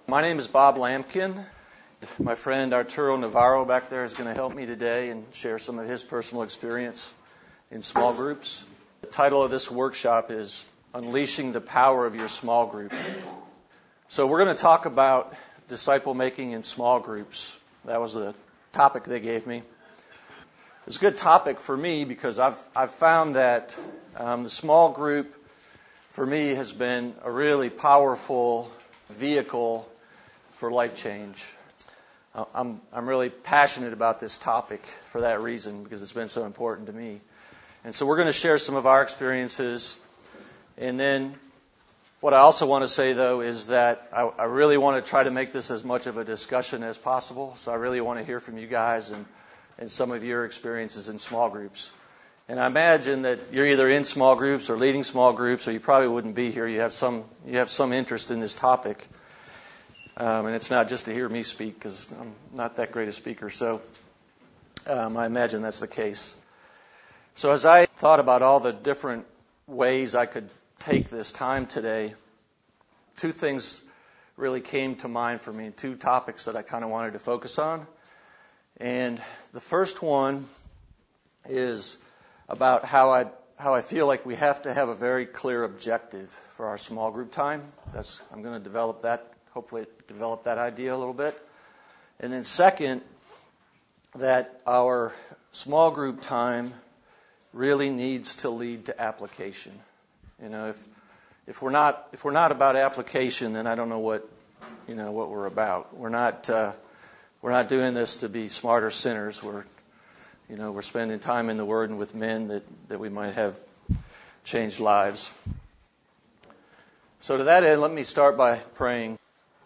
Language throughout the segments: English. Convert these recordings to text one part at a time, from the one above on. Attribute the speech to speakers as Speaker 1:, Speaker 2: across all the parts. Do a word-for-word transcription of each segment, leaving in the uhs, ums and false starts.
Speaker 1: My name is Bob Lampkin. My friend Arturo Navarro back there is going to help me today and share some of his personal experience in small groups. The title of this workshop is Unleashing the Power of Your Small Group. So we're going to talk about disciple making in small groups. That was the topic they gave me. It's a good topic for me because I've I've found that um, the small group for me has been a really powerful vehicle for life change. I'm I'm really passionate about this topic for that reason because it's been so important to me. And so we're going to share some of our experiences. And then what I also want to say, though, is that I, I really want to try to make this as much of a discussion as possible. So I really want to hear from you guys and, and some of your experiences in small groups. And I imagine that you're either in small groups or leading small groups, or you probably wouldn't be here. You have some you have some interest in this topic. Um, and it's not just to hear me speak, because I'm not that great a speaker. So um, I imagine that's the case. So as I thought about all the different ways I could take this time today, two things really came to mind for me, two topics that I kind of wanted to focus on. And the first one is about how I how I feel like we have to have a very clear objective for our small group time. That's I'm going to develop that. Hopefully develop that idea a little bit. And then second, that our small group time really needs to lead to application. You know, if if we're not if we're not about application, then I don't know what you know what we're about. We're not uh, we're not doing this to be smarter sinners. We're you know we're spending time in the Word and with men that, that we might have changed lives. So to that end, let me start by praying.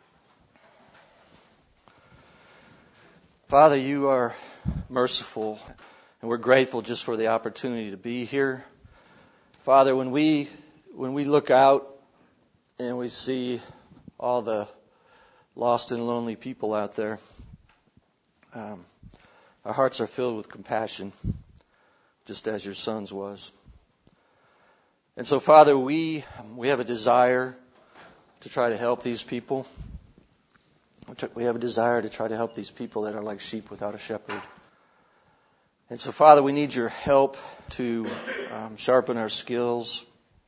Speaker 1: Father, you are merciful, and we're grateful just for the opportunity to be here. Father, when we when we look out and we see all the lost and lonely people out there, um, our hearts are filled with compassion, just as your son's was. And so, Father, we we have a desire to try to help these people. We have a desire to try to help these people that are like sheep without a shepherd. And so, Father, we need your help to um, sharpen our skills,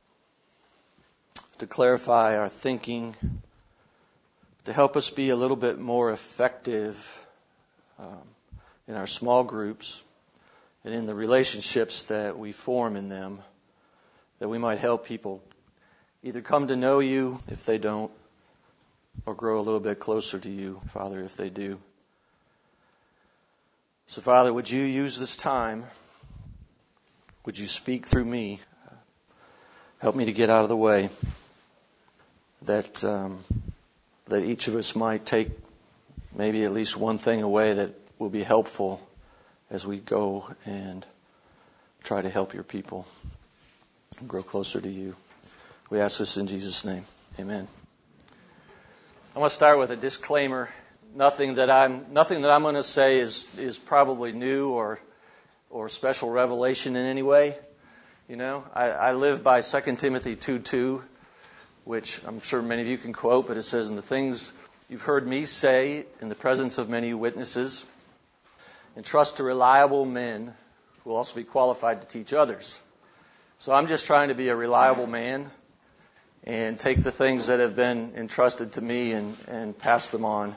Speaker 1: to clarify our thinking, to help us be a little bit more effective um, in our small groups and in the relationships that we form in them, that we might help people either come to know you if they don't, or grow a little bit closer to you, Father, if they do. So, Father, would you use this time? Would you speak through me? Help me to get out of the way, that um, that each of us might take maybe at least one thing away that will be helpful as we go and try to help your people and grow closer to you. We ask this in Jesus' name. Amen. I want to start with a disclaimer. Nothing that I'm nothing that I'm going to say is is probably new or or special revelation in any way. You know, I, I live by Second Timothy two two, which I'm sure many of you can quote, but it says, "In the things you've heard me say in the presence of many witnesses, entrust to reliable men who will also be qualified to teach others." So I'm just trying to be a reliable man and take the things that have been entrusted to me and, and pass them on.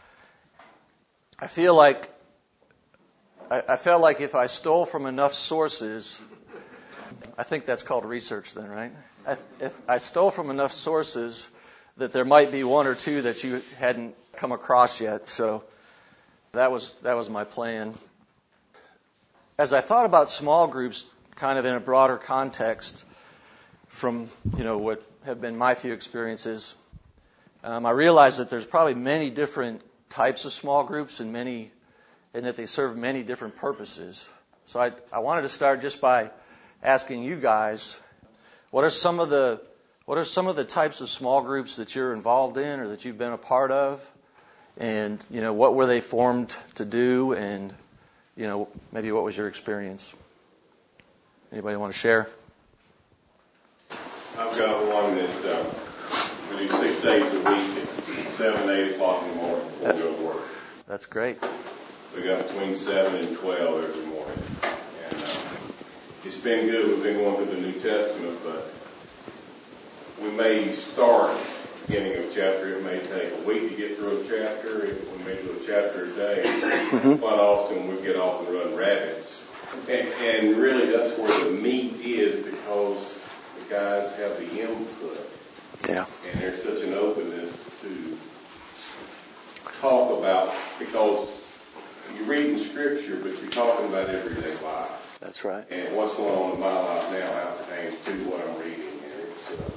Speaker 1: I feel like I, I felt like if I stole from enough sources, I think that's called research then, right? I, if I stole from enough sources, that there might be one or two that you hadn't come across yet. So that was that was my plan. As I thought about small groups, kind of in a broader context, from you know what have been my few experiences, um, I realized that there's probably many different types of small groups and many, and that they serve many different purposes. So I, I wanted to start just by asking you guys, what are some of the what are some of the types of small groups that you're involved in or that you've been a part of, and you know what were they formed to do, and you know maybe what was your experience? Anybody want to share?
Speaker 2: I've got one that uh, we do six days a week seven, eight o'clock in the morning before we go to work.
Speaker 1: That's great.
Speaker 2: We got between seven and twelve every morning. And uh, it's been good. We've been going through the New Testament, but we may start beginning of chapter. It may take a week to get through a chapter. We may do a chapter a day. Mm-hmm. Quite often we get off and run rabbits. And, and really that's where the meat is, because the guys have the input.
Speaker 1: Yeah.
Speaker 2: And there's such an openness to talk about, because you're reading Scripture, but you're talking about everyday life.
Speaker 1: That's right.
Speaker 2: And what's going on in my life now how it pertains to what I'm reading. And it's, uh,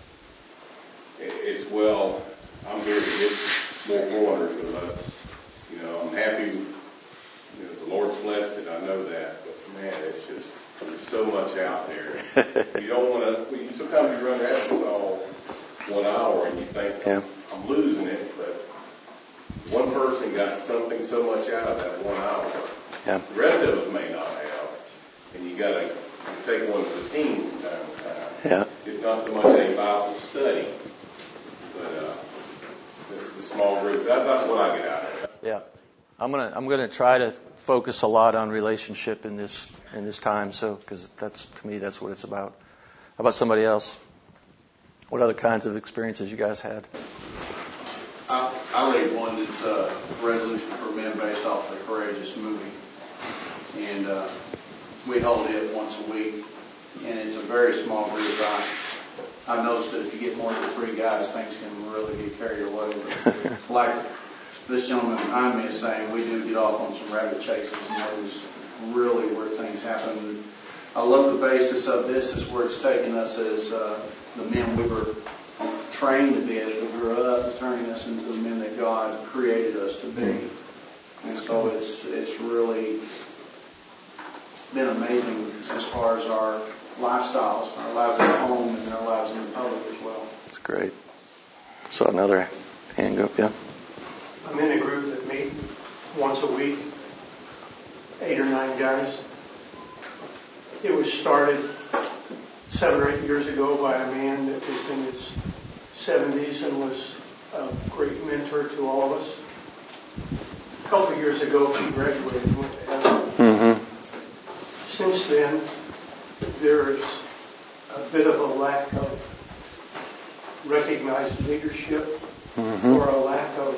Speaker 2: it's well, I'm here to get more pointers with us. You know, I'm happy, you know, the Lord's blessed it, I know that. But man, it's just, there's so much out there. You don't want to, you, sometimes you run rabbits all one hour and you think,
Speaker 1: yeah.
Speaker 2: I'm losing it, but one person got something so much out of that one hour.
Speaker 1: Yeah.
Speaker 2: The rest of us may not have. And you got to take one for the team from time to time.
Speaker 1: Yeah.
Speaker 2: It's not so much a Bible study, but uh, the, the small groups. That, that's what I get out of it.
Speaker 1: Yeah. I'm gonna I'm gonna try to focus a lot on relationship in this in this time. So because that's to me that's what it's about. How about somebody else? What other kinds of experiences you guys had?
Speaker 3: I, I read one that's a uh, resolution for men based off the Courageous movie. And uh, we hold it once a week. And it's a very small group. I, I've noticed that if you get more than three guys, things can really get carried away. But like this gentleman behind me is saying, we do get off on some rabbit chases, and those really where things happen. I love the basis of this is where it's taken us as uh, the men we were trained to be as we grew up, turning us into the men that God created us to be. And so it's it's really been amazing as far as our lifestyles, our lives at home and our lives in the public as well.
Speaker 1: That's great. So another hand go up, yeah.
Speaker 4: I'm in a group that meet once a week, eight or nine guys. It was started seven or eight years ago by a man that was in his seventies and was a great mentor to all of us. A couple of years ago, he graduated and went to heaven.
Speaker 1: Mm-hmm.
Speaker 4: Since then, there's a bit of a lack of recognized leadership, mm-hmm. or a lack of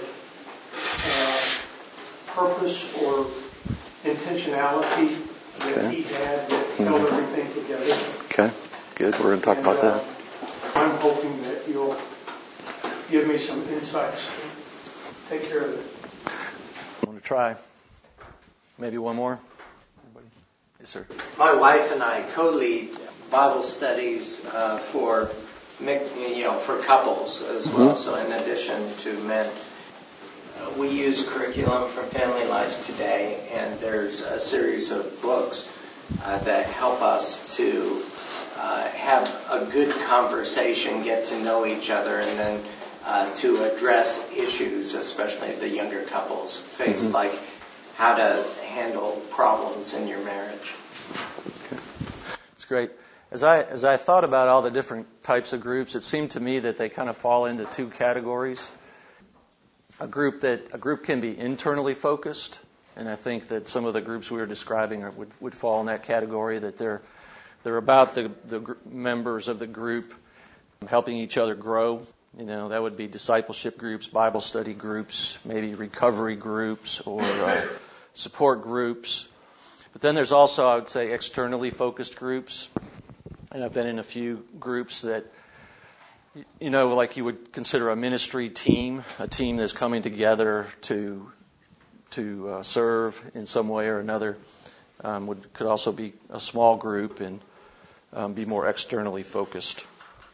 Speaker 4: uh, purpose or intentionality that okay. he had that mm-hmm. held everything together.
Speaker 1: Okay, good. We're going to talk
Speaker 4: and,
Speaker 1: about
Speaker 4: uh,
Speaker 1: that.
Speaker 4: I'm hoping that you'll give me some insights to take care of it.
Speaker 1: I'm going to try. Maybe one more. Anybody? Yes, sir.
Speaker 5: My wife and I co-lead Bible studies uh, for you know for couples as well. Mm-hmm. So in addition to men, uh, we use Curriculum for Family Life Today, and there's a series of books uh, that help us to uh, have a good conversation, get to know each other, and then uh, to address issues, especially the younger couples face, mm-hmm. like how to handle problems in your marriage.
Speaker 1: Okay. That's great. As I as I thought about all the different types of groups, it seemed to me that they kind of fall into two categories. A group that a group can be internally focused, and I think that some of the groups we were describing are, would would fall in that category. That they're they're about the the gr- members of the group helping each other grow. You know, that would be discipleship groups, Bible study groups, maybe recovery groups or uh, support groups. But then there's also, I would say, externally focused groups. And I've been in a few groups that, you know, like you would consider a ministry team, a team that's coming together to to uh, serve in some way or another. Um, would could also be a small group and um, be more externally focused.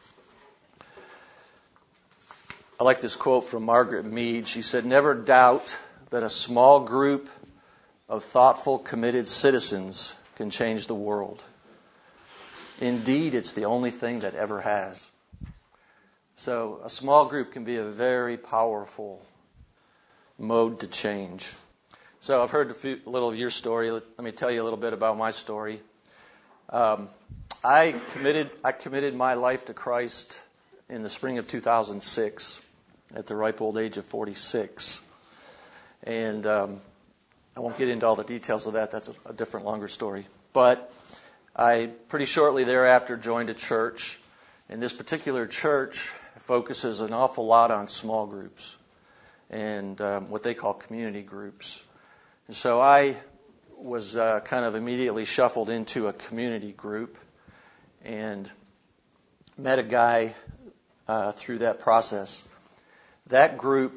Speaker 1: I like this quote from Margaret Mead. She said, "Never doubt that a small group of thoughtful, committed citizens can change the world. Indeed, it's the only thing that ever has." So a small group can be a very powerful mode to change. So I've heard a, few, a little of your story. Let, let me tell you a little bit about my story. Um, I committed I committed my life to Christ in the spring of two thousand six. at the ripe old age of forty-six. And um, I won't get into all the details of that. That's a, a different, longer story. But I pretty shortly thereafter joined a church. And this particular church focuses an awful lot on small groups and um, what they call community groups. And so I was uh, kind of immediately shuffled into a community group and met a guy uh, through that process. That group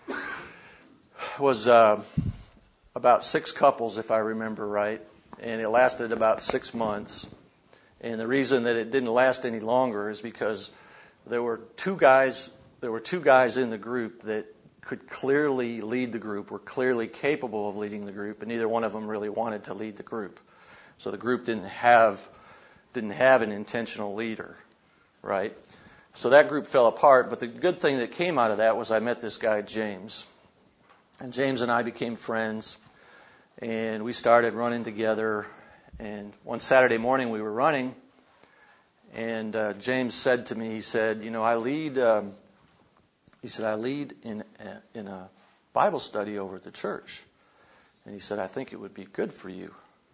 Speaker 1: was uh, about six couples, if I remember right, and it lasted about six months. And the reason that it didn't last any longer is because there were two guys, there were two guys in the group that could clearly lead the group, were clearly capable of leading the group, and neither one of them really wanted to lead the group. So the group didn't have didn't have an intentional leader, right? So that group fell apart, but the good thing that came out of that was I met this guy, James. And James and I became friends, and we started running together. And one Saturday morning we were running, and uh, James said to me, he said, you know, I lead, um, he said, I lead in a, in a Bible study over at the church. And he said, I think it would be good for you.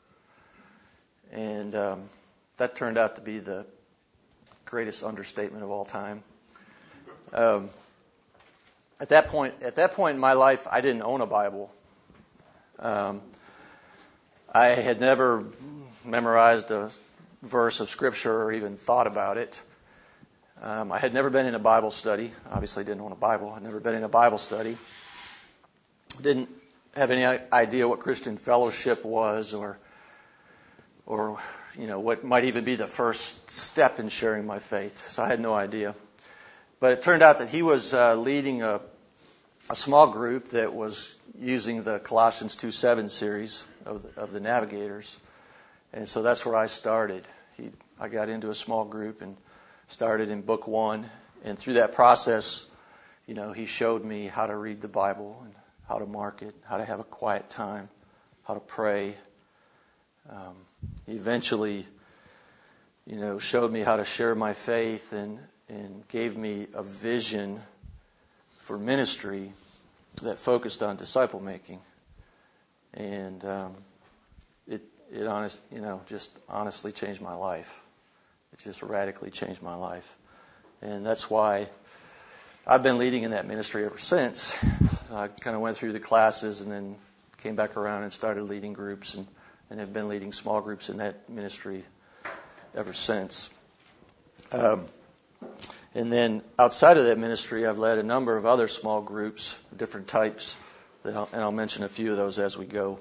Speaker 1: And um, that turned out to be the greatest understatement of all time. Um, at that point, at that point in my life, I didn't own a Bible. Um, I had never memorized a verse of Scripture or even thought about it. Um, I had never been in a Bible study. Obviously, didn't own a Bible. I'd never been in a Bible study. Didn't have any idea what Christian fellowship was, or, or you know, what might even be the first step in sharing my faith. So I had no idea. But it turned out that he was uh, leading a, a small group that was using the Colossians two seven series of the, of the Navigators. And so that's where I started. He, I got into a small group and started in book one. And through that process, you know, he showed me how to read the Bible and how to mark it, how to have a quiet time, how to pray. Um, he eventually, you know, showed me how to share my faith and, and gave me a vision for ministry that focused on disciple making. And um, it, it honest, you know, just honestly changed my life. It just radically changed my life. And that's why I've been leading in that ministry ever since. I kind of went through the classes and then came back around and started leading groups and, and have been leading small groups in that ministry ever since. Um, and then outside of that ministry, I've led a number of other small groups, different types, that I'll, and I'll mention a few of those as we go.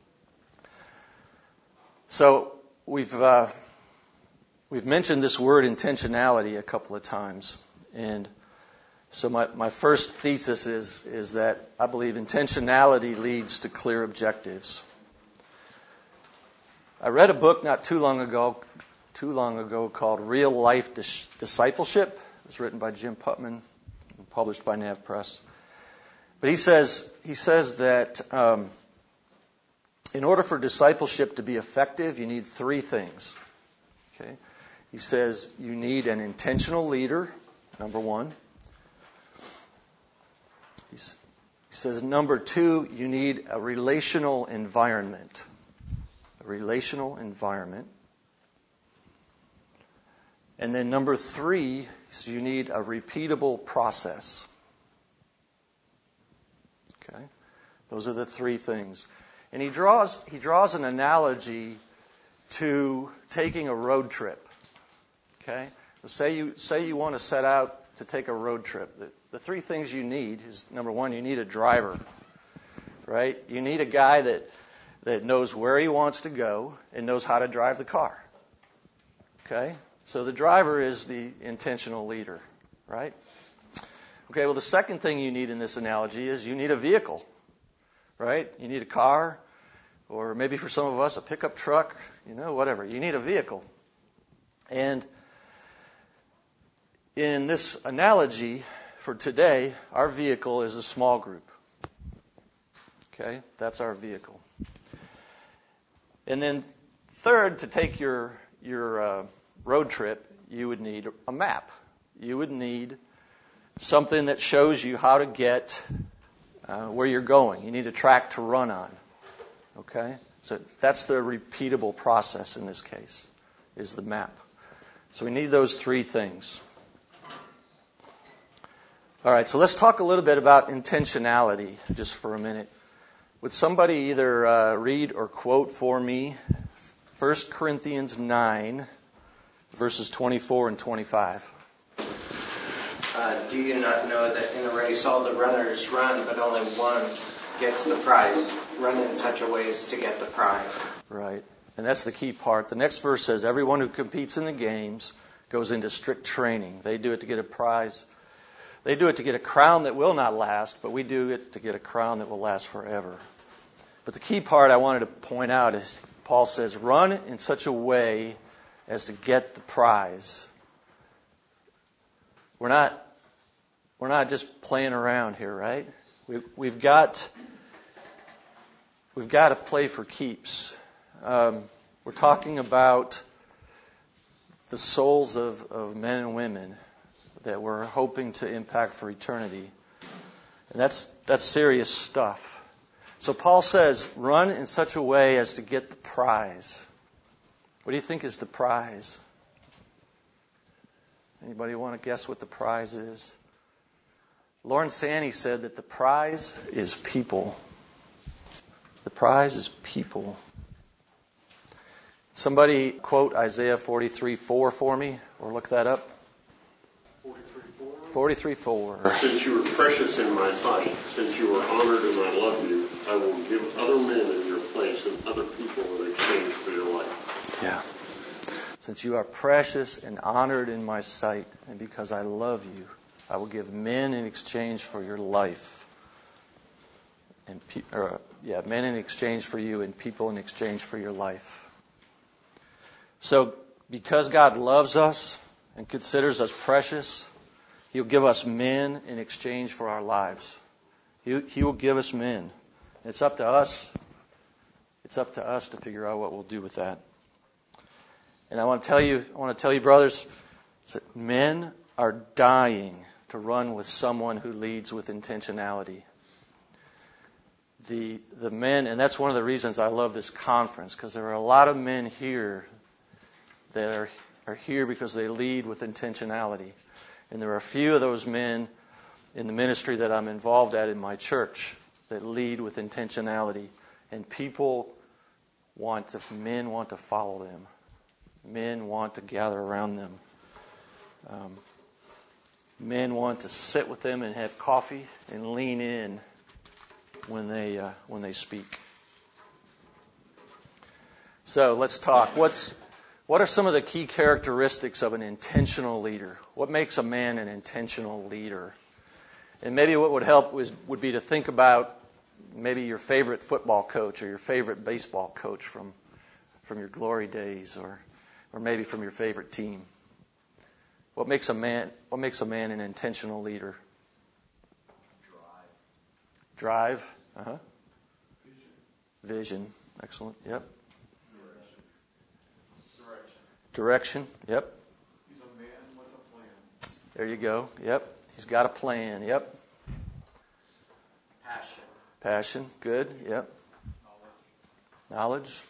Speaker 1: So we've uh, we've mentioned this word intentionality a couple of times, and so my, my first thesis is is that I believe intentionality leads to clear objectives. I read a book not too long ago, too long ago called Real Life Dis- Discipleship. It was written by Jim Putman and published by Nav Press. But he says he says that um, in order for discipleship to be effective, you need three things. Okay, he says you need an intentional leader, number one. He's, he says number two, you need a relational environment. A relational environment. And then number three, so you need a repeatable process. Okay, those are the three things. And he draws he draws an analogy to taking a road trip. Okay, so say you say you want to set out to take a road trip. The, the three things you need is, number one, you need a driver, right? You need a guy that that knows where he wants to go and knows how to drive the car. Okay, so the driver is the intentional leader, right? Okay, well, the second thing you need in this analogy is you need a vehicle, right? You need a car, or maybe for some of us, a pickup truck, you know, whatever. You need a vehicle. And in this analogy for today, our vehicle is a small group. Okay, that's our vehicle. And then third, to take your your uh, road trip, you would need a map. You would need something that shows you how to get uh, where you're going. You need a track to run on. Okay? So that's the repeatable process in this case, is the map. So we need those three things. All right, so let's talk a little bit about intentionality just for a minute. Would somebody either uh, read or quote for me First Corinthians nine, verses twenty-four and twenty-five?
Speaker 5: Uh, do you not know that in a race all the runners run, but only one gets the prize? Run in such a way as to get the prize.
Speaker 1: Right. And that's the key part. The next verse says, everyone who competes in the games goes into strict training. They do it to get a prize. They do it to get a crown that will not last, but we do it to get a crown that will last forever. But the key part I wanted to point out is Paul says, run in such a way as to get the prize. We're not, we're not just playing around here, right? We've, we've got, we've got to play for keeps. Um, we're talking about the souls of, of men and women that we're hoping to impact for eternity. And that's that's serious stuff. So Paul says, run in such a way as to get the prize. What do you think is the prize? Anybody want to guess what the prize is? Lauren Sanny said that the prize is people. The prize is people. Somebody quote Isaiah forty-three four for me, or look that up. forty-three four.
Speaker 6: Since you are precious in my sight, since you are honored and I love you, I will give other men in your place and other people in exchange for your life.
Speaker 1: Yeah. Since you are precious and honored in my sight, and because I love you, I will give men in exchange for your life. And pe- or, yeah, men in exchange for you and people in exchange for your life. So, because God loves us and considers us precious, He'll give us men in exchange for our lives. He, he will give us men. It's up to us. It's up to us to figure out what we'll do with that. And I want to tell you, I want to tell you, brothers, that men are dying to run with someone who leads with intentionality. The the men, and that's one of the reasons I love this conference, because there are a lot of men here that are are here because they lead with intentionality. And there are a few of those men in the ministry that I'm involved at in my church that lead with intentionality. And people want to, men want to follow them. Men want to gather around them. Um, men want to sit with them and have coffee and lean in when they uh, when they speak. So let's talk. What's What are some of the key characteristics of an intentional leader? What makes a man an intentional leader? And maybe what would help was, would be to think about maybe your favorite football coach or your favorite baseball coach from from your glory days, or or maybe from your favorite team. What makes a man what makes a man an intentional leader? Drive. Drive. Uh-huh. Vision. Vision. Excellent. Yep. Direction, yep.
Speaker 7: He's a man with a plan.
Speaker 1: There you go, yep. He's got a plan, yep.
Speaker 5: Passion.
Speaker 1: Passion, good, yep. Knowledge. Knowledge.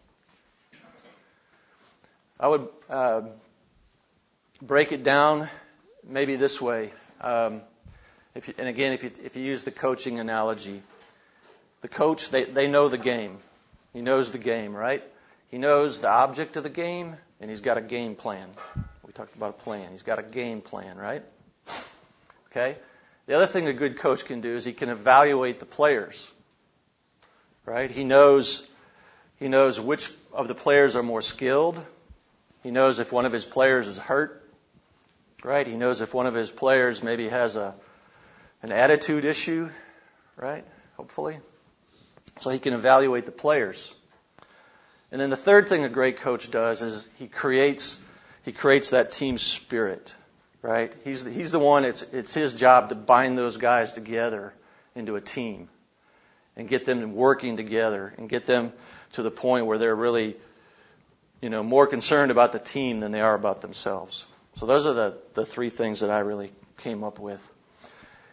Speaker 1: I would uh, break it down maybe this way. Um, if you, and again, if you, if you use the coaching analogy, the coach, they, they know the game. He knows the game, right? He knows the object of the game, and he's got a game plan. We talked about a plan. He's got a game plan, right? Okay? The other thing a good coach can do is he can evaluate the players. Right? He knows he knows which of the players are more skilled. He knows if one of his players is hurt. Right? He knows if one of his players maybe has a an attitude issue, right? Hopefully. So he can evaluate the players. And then the third thing a great coach does is he creates he creates that team spirit, right? He's the, he's the one. It's it's his job to bind those guys together into a team, and get them working together, and get them to the point where they're really, you know, more concerned about the team than they are about themselves. So those are the the three things that I really came up with.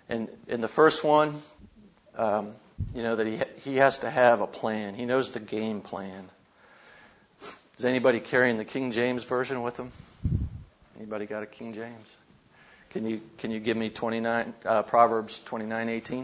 Speaker 1: And in the first one, um, you know, that he he has to have a plan. He knows the game plan. Is anybody carrying the King James Version with them? Anybody got a King James? Can you can you give me twenty-nine uh, Proverbs twenty-nine eighteen?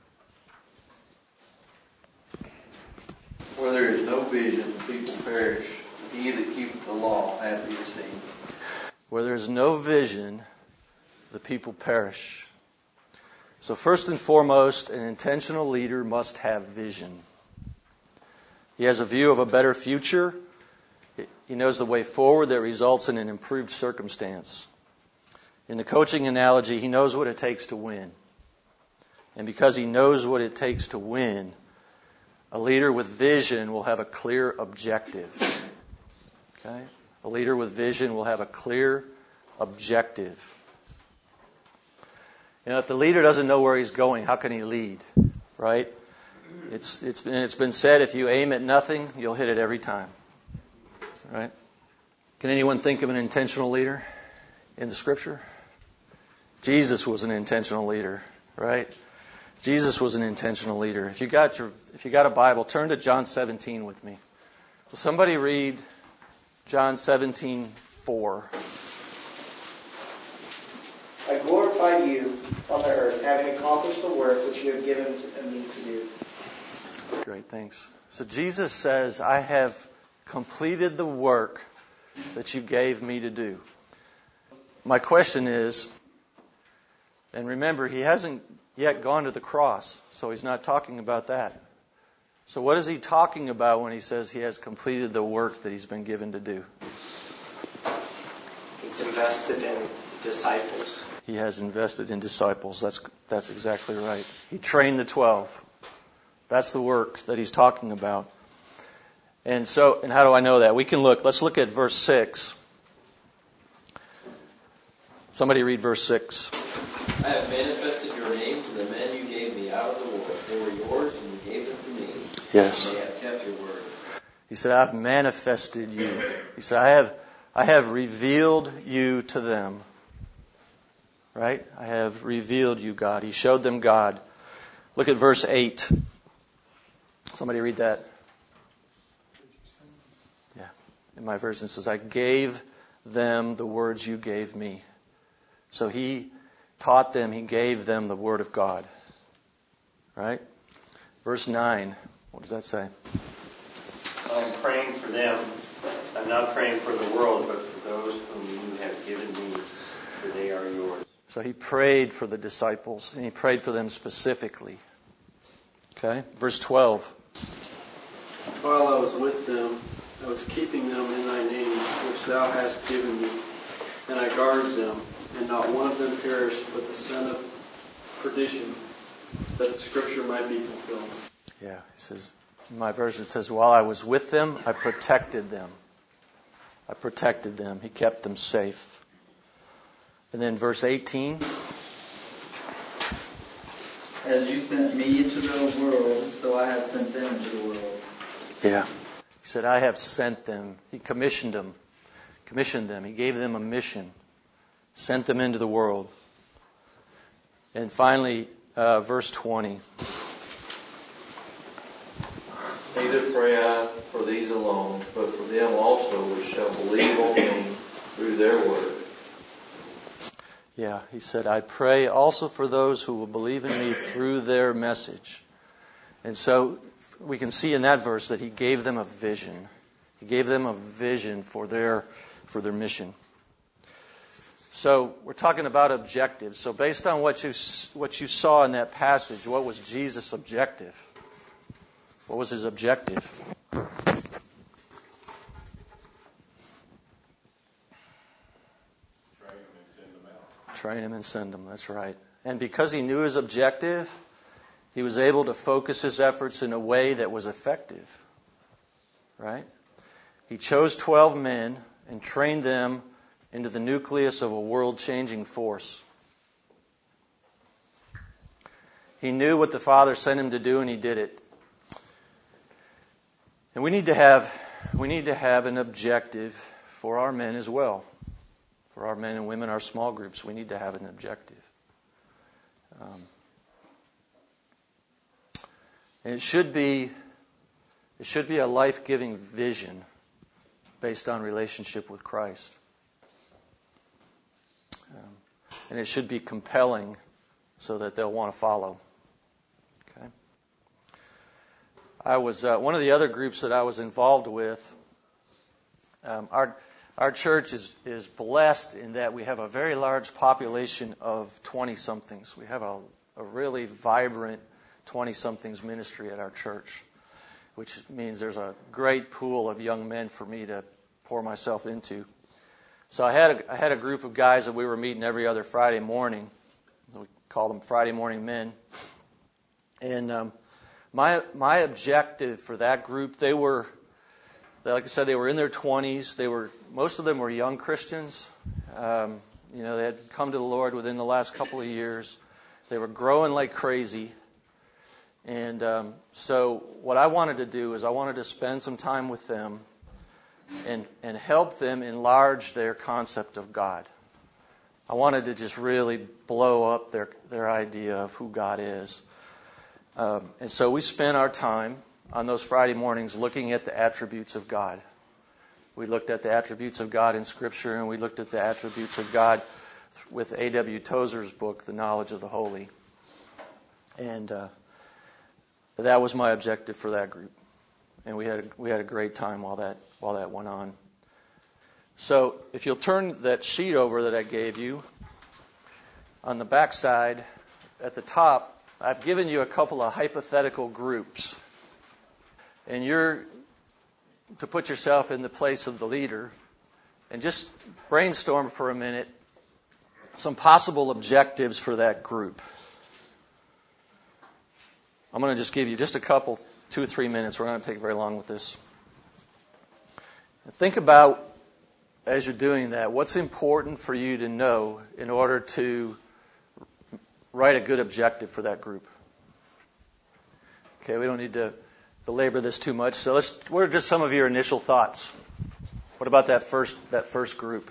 Speaker 8: Where there is no vision, the people perish. He that keepeth the law hath he esteemed.
Speaker 1: Where there is no vision, the people perish. So first and foremost, an intentional leader must have vision. He has a view of a better future. He knows the way forward that results in an improved circumstance. In the coaching analogy, he knows what it takes to win. And because he knows what it takes to win, a leader with vision will have a clear objective. Okay? A leader with vision will have a clear objective. You know, if the leader doesn't know where he's going, how can he lead? Right? It's it's been it's been said, if you aim at nothing, you'll hit it every time. Right? Can anyone think of an intentional leader in the Scripture? Jesus was an intentional leader, right? Jesus was an intentional leader. If you got your if you got a Bible, turn to John seventeen with me. Will somebody read John seventeen four?
Speaker 9: I glorify you on the earth, having accomplished the work which you have given to me to do.
Speaker 1: Great, thanks. So Jesus says, I have completed the work that you gave me to do. My question is, and remember, he hasn't yet gone to the cross, so he's not talking about that. So what is he talking about when he says he has completed the work that he's been given to do?
Speaker 5: He's invested in disciples.
Speaker 1: He has invested in disciples. That's that's exactly right. He trained the twelve. That's the work that he's talking about. And so, and how do I know that? We can look. Let's look at verse six. Somebody read verse six.
Speaker 10: I have manifested your name to the men you gave me out of the world. They were yours, and you gave them to me.
Speaker 1: Yes.
Speaker 10: And they have kept your word.
Speaker 1: He said, I've manifested you. He said, I have, I have revealed you to them. Right? I have revealed you, God. He showed them God. Look at verse eight. Somebody read that. Yeah. In my version it says, I gave them the words you gave me. So he taught them, he gave them the word of God. Right? Verse nine. What does that say?
Speaker 11: I'm praying for them. I'm not praying for the world, but for those whom you have given me, for they are yours.
Speaker 1: So he prayed for the disciples, and he prayed for them specifically. Okay? Verse twelve.
Speaker 12: While I was with them, I was keeping them in thy name, which thou hast given me, and I guarded them, and not one of them perished, but the son of perdition, that the scripture might be fulfilled.
Speaker 1: Yeah, he says, in my version it says, while I was with them, I protected them. I protected them. He kept them safe. And then verse eighteen.
Speaker 13: As you sent me into the world, so I have sent them into the world.
Speaker 1: Yeah. He said, I have sent them. He commissioned them. Commissioned them. He gave them a mission. Sent them into the world. And finally, uh, verse twenty.
Speaker 8: Neither pray I for these alone, but for them also which shall believe on me through their word.
Speaker 1: Yeah, he said, I pray also for those who will believe in me through their message. And so we can see in that verse that he gave them a vision. He gave them a vision for their for their mission. So we're talking about objectives. So based on what you what you saw in that passage, what was Jesus' objective? What was his objective? Train him and send him. That's right. And because he knew his objective, he was able to focus his efforts in a way that was effective. Right? He chose twelve men and trained them into the nucleus of a world-changing force. He knew what the Father sent him to do, and he did it. And we need to have we need to have an objective for our men as well. For our men and women, our small groups, we need to have an objective. Um, and it should be it should be a life-giving vision based on relationship with Christ. Um, and it should be compelling so that they'll want to follow. Okay. I was uh, one of the other groups that I was involved with. Um, our our church is is blessed in that we have a very large population of twenty-somethings. We have a, a really vibrant twenty-somethings ministry at our church, which means there's a great pool of young men for me to pour myself into. So I had a, I had a group of guys that we were meeting every other Friday morning. We call them Friday morning men. And um, my my objective for that group, they were, like I said, they were in their twenties. They were most of them were young Christians. Um, you know, they had come to the Lord within the last couple of years. They were growing like crazy. And um, so what I wanted to do is I wanted to spend some time with them and and help them enlarge their concept of God. I wanted to just really blow up their, their idea of who God is. Um, and so we spent our time on those Friday mornings looking at the attributes of God. We looked at the attributes of God in Scripture, and we looked at the attributes of God with A W Tozer's book, The Knowledge of the Holy. And uh, that was my objective for that group. And we had a, we had a great time while that while that went on. So if you'll turn that sheet over that I gave you, on the back side, at the top, I've given you a couple of hypothetical groups. And you're to put yourself in the place of the leader and just brainstorm for a minute some possible objectives for that group. I'm going to just give you just a couple, two or three minutes. We're not going to take very long with this. Think about, as you're doing that, what's important for you to know in order to write a good objective for that group. Okay, we don't need to belabor this too much. So let's. What are just some of your initial thoughts? What about that first that first group?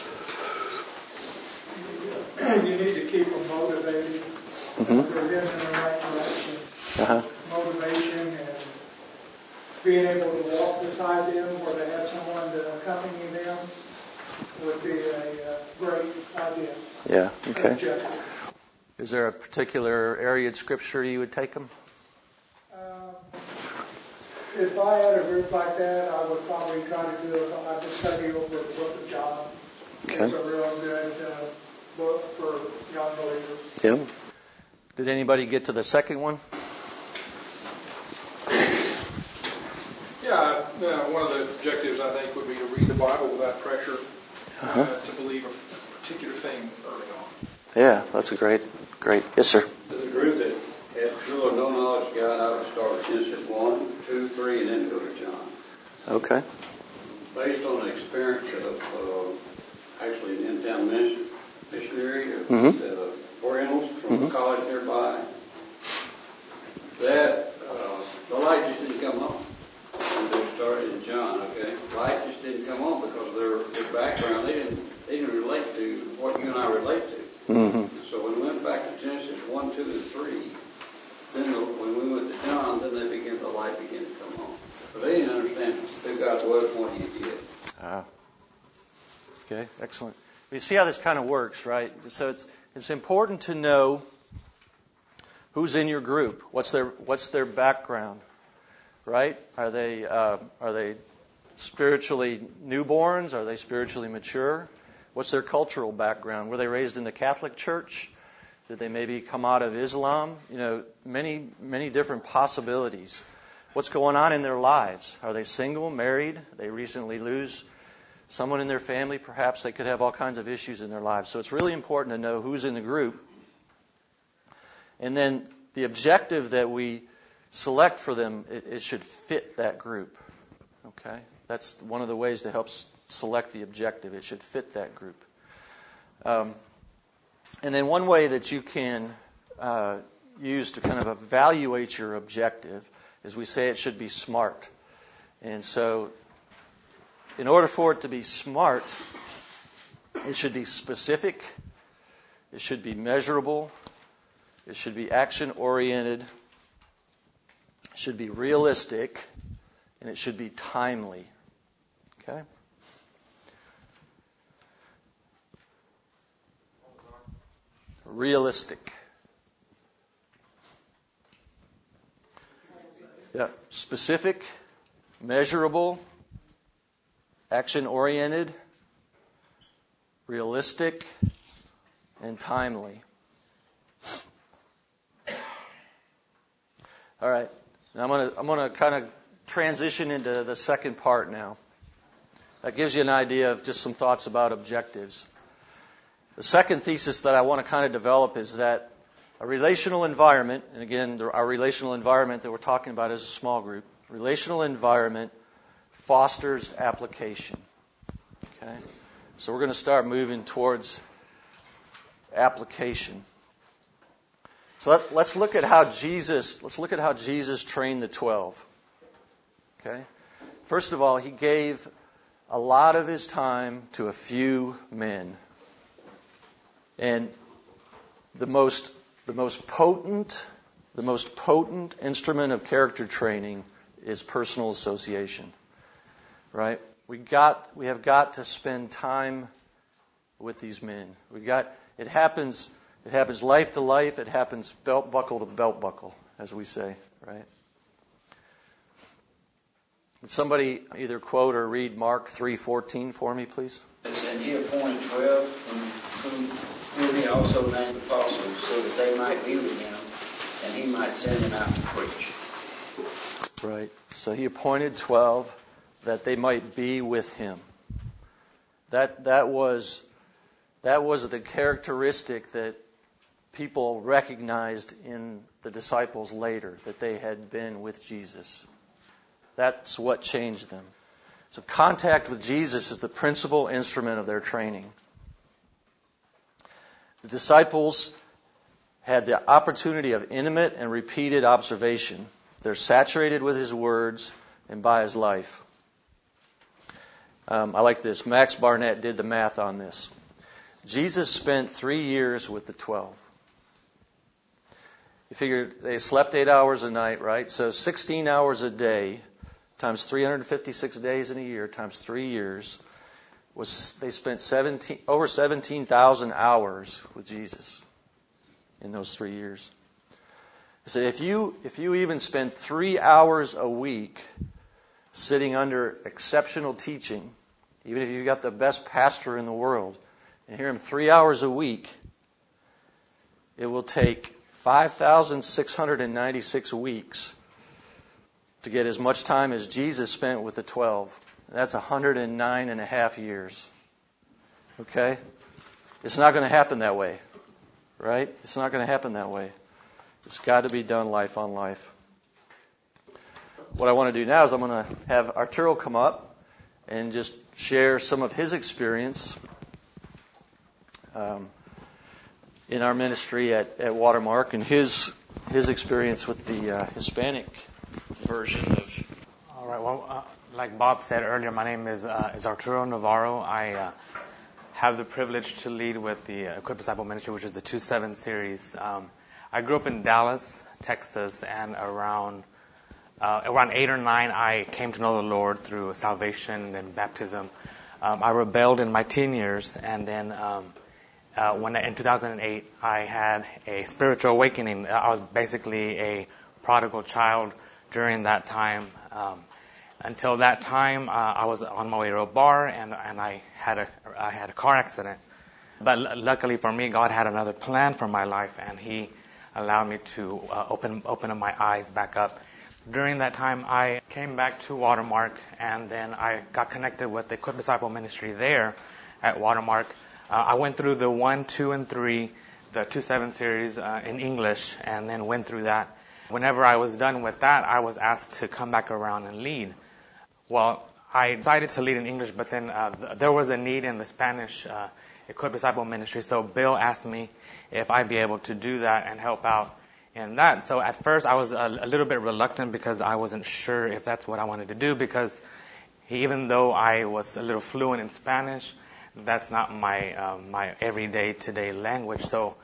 Speaker 14: You need to keep them motivated.
Speaker 1: Mm-hmm.
Speaker 14: They're heading in the right direction.
Speaker 1: Uh-huh.
Speaker 14: Motivation and being able to walk beside them or to have someone to accompany them would be a uh, great idea.
Speaker 1: Yeah, okay.
Speaker 14: Objective.
Speaker 1: Is there a particular area in Scripture you would take them?
Speaker 14: Um, if I had a group like that, I would probably try to do a Bible study over the book of John.
Speaker 1: Okay.
Speaker 14: It's a real good uh, book for young believers.
Speaker 1: Yeah. Did anybody get to the second one?
Speaker 15: Yeah, uh, one of the objectives, I think, would be to read the Bible without pressure uh,
Speaker 1: Uh-huh.
Speaker 15: to believe a particular thing early on.
Speaker 1: Yeah, that's a great, great. Yes, sir.
Speaker 16: As a group that had true or no knowledge of God, I would start with Genesis one, two, three, and then go to John.
Speaker 1: Okay.
Speaker 16: Based on the experience of uh, actually an in-town mission, missionary of
Speaker 1: Mm-hmm.
Speaker 16: the Orientals from
Speaker 1: Mm-hmm.
Speaker 16: a college nearby, that uh, the light just didn't come on. When they started in John, okay, light just didn't come on because of their, their background. They didn't they didn't relate to what you and I relate to.
Speaker 1: Mm-hmm.
Speaker 16: So when we went back to Genesis one, two, and three, then when we went to John, then they began the light began to come on. But they didn't understand who God was and what He did.
Speaker 1: Ah. Okay, excellent. You see how this kind of works, right? So it's it's important to know who's in your group. What's their what's their background, right? Are they uh, are they spiritually newborns? Are they spiritually mature? What's their cultural background? Were they raised in the Catholic Church? Did they maybe come out of Islam? You know, many many different possibilities. What's going on in their lives? Are they single, married? They recently lose someone in their family. Perhaps they could have all kinds of issues in their lives. So it's really important to know who's in the group. And then the objective that we select for them, it, it should fit that group. Okay? That's one of the ways to help s- select the objective. It should fit that group. Um, and then one way that you can uh, use to kind of evaluate your objective is we say it should be SMART. And so in order for it to be SMART, it should be specific, it should be measurable, it should be action-oriented, it should be realistic, and it should be timely. Okay? Realistic. Yeah, specific, measurable, action-oriented, realistic, and timely. All right. Now I'm going to I'm going to kind of transition into the second part now. That gives you an idea of just some thoughts about objectives. The second thesis that I want to kind of develop is that a relational environment, and again, our relational environment that we're talking about is a small group, relational environment fosters application. Okay? So we're going to start moving towards application. So let, let's look at how Jesus, let's look at how Jesus trained the twelve. Okay? First of all, he gave a lot of his time to a few men. And the most the most potent the most potent instrument of character training is personal association. Right? We got we have got to spend time with these men. We got it happens it happens life to life, it happens belt buckle to belt buckle, as we say, right? Would somebody either quote or read Mark three fourteen for me, please?
Speaker 16: And he appointed twelve, whom, whom he also named apostles, so that they might be with him, and he might send them out to preach.
Speaker 1: Right. So he appointed twelve that they might be with him. That that was that was the characteristic that people recognized in the disciples later, that they had been with Jesus. That's what changed them. So contact with Jesus is the principal instrument of their training. The disciples had the opportunity of intimate and repeated observation. They're saturated with his words and by his life. Um, I like this. Max Barnett did the math on this. Jesus spent three years with the twelve. You figure they slept eight hours a night, right? So sixteen hours a day times three hundred fifty-six days in a year times three years was they spent seventeen over seventeen thousand hours with Jesus in those three years. I said, if you if you even spend three hours a week sitting under exceptional teaching, even if you've got the best pastor in the world, and hear him three hours a week, it will take five thousand six hundred ninety-six weeks to get as much time as Jesus spent with the twelve. That's one hundred nine and a half years. Okay? It's not going to happen that way. Right? It's not going to happen that way. It's got to be done life on life. What I want to do now is I'm going to have Arturo come up and just share some of his experience um, in our ministry at, at Watermark and his his experience with the uh, Hispanic version of.
Speaker 17: All right. Well, uh, like Bob said earlier, my name is uh, is Arturo Navarro. I uh, have the privilege to lead with the uh, Equip Disciple Ministry, which is the two seven series. Um, I grew up in Dallas, Texas, and around uh, around eight or nine, I came to know the Lord through salvation and baptism. Um, I rebelled in my teen years, and then um, uh, when in two thousand eight, I had a spiritual awakening. I was basically a prodigal child during that time. Um, until that time, uh, I was on my way to a bar, and and I had a I had a car accident. But l- luckily for me, God had another plan for my life, and He allowed me to uh, open open up my eyes back up. During that time, I came back to Watermark, and then I got connected with the Equip Disciple Ministry there at Watermark. Uh, I went through the one, two, and three, the two seven series uh, in English, and then went through that. Whenever I was done with that, I was asked to come back around and lead. Well, I decided to lead in English, but then uh, th- there was a need in the Spanish uh, Equip Disciple Ministry, so Bill asked me if I'd be able to do that and help out in that. So at first I was a, a little bit reluctant because I wasn't sure if that's what I wanted to do, because even though I was a little fluent in Spanish, that's not my uh, my everyday today language. So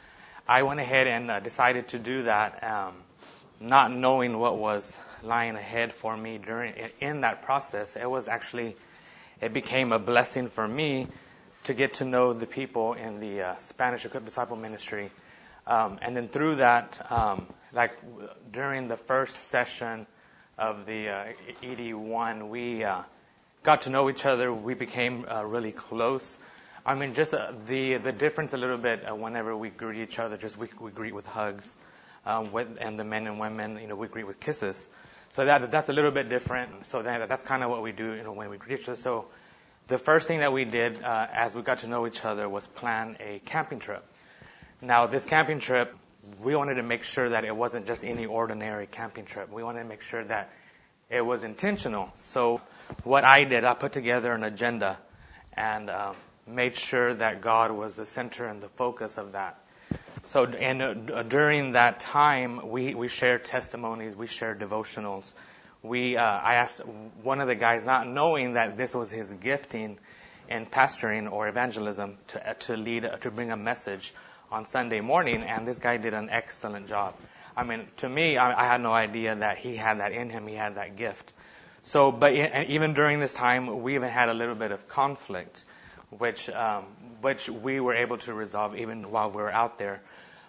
Speaker 17: I went ahead and uh, decided to do that, um, not knowing what was lying ahead for me during in that process. It was actually, it became a blessing for me to get to know the people in the uh, Spanish Equipped Disciple Ministry. Um, and then through that, um, like during the first session of the uh, E D one, we uh, got to know each other. We became uh, really close. I mean, just uh, the the difference a little bit uh, whenever we greet each other, just we, we greet with hugs, um, with, and the men and women, you know, we greet with kisses. So that that's a little bit different. So that, that's kind of what we do, you know, when we greet each other. So the first thing that we did uh, as we got to know each other was plan a camping trip. Now, this camping trip, we wanted to make sure that it wasn't just any ordinary camping trip. We wanted to make sure that it was intentional. So what I did, I put together an agenda and um, made sure that God was the center and the focus of that. So and uh, during that time, we, we shared testimonies, we shared devotionals. We uh, I asked one of the guys, not knowing that this was his gifting in pastoring or evangelism, to uh, to lead, uh, to bring a message on Sunday morning, and this guy did an excellent job. I mean, to me, I, I had no idea that he had that in him. He had that gift. So, but and even during this time, we even had a little bit of conflict, which um, which we were able to resolve even while we were out there.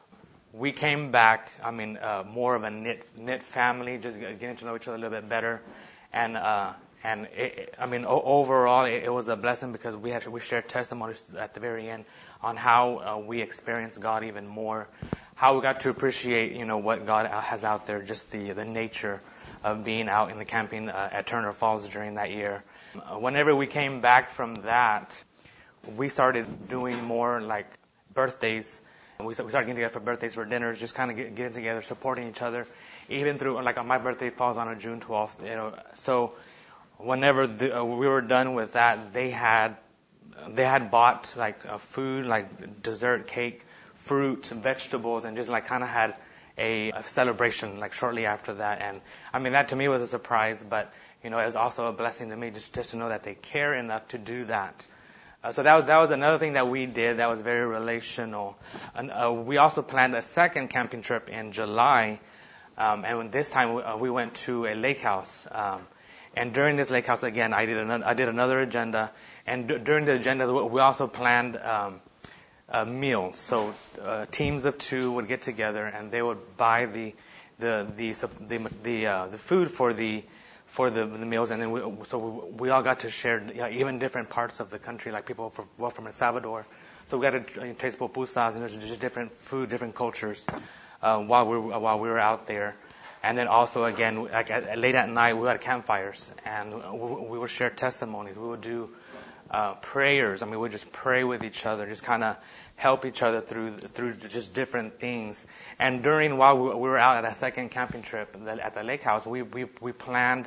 Speaker 17: We came back, I mean, uh, more of a knit knit family, just getting to know each other a little bit better, and uh, and it, I mean, o- overall, it, it was a blessing because we had we shared testimonies at the very end on how uh, we experienced God even more, how we got to appreciate, you know, what God has out there, just the the nature of being out in the camping uh, at Turner Falls during that year. Uh, whenever we came back from that, we started doing more like birthdays. We started getting together for birthdays, for dinners, just kind of get, getting together, supporting each other, even through, like, my birthday falls on a June twelfth, you know. So whenever the, uh, we were done with that, they had they had bought like uh, food, like dessert, cake, fruit, vegetables, and just like kind of had a, a celebration like shortly after that. And I mean, that to me was a surprise, but you know, it was also a blessing to me just just to know that they care enough to do that. Uh, so that was that was another thing that we did that was very relational. And uh, we also planned a second camping trip in July, um, and this time we, uh, we went to a lake house. Um, and during this lake house, again, I did another, I did another agenda. And d- during the agenda, we also planned um, uh, meals. So uh, teams of two would get together, and they would buy the the the the the, uh, the food for the for the, the meals, and then we, so we, we all got to share, you know, even different parts of the country, like people from, well, from El Salvador. So we got to taste pupusas, and there's just different food, different cultures uh, while we were, while we were out there. And then also, again, like at, late at night, we had campfires, and we, we would share testimonies. We would do uh, prayers. I mean, we would just pray with each other, just kind of help each other through through just different things. And during while we, we were out at that second camping trip at the lake house, we we, we planned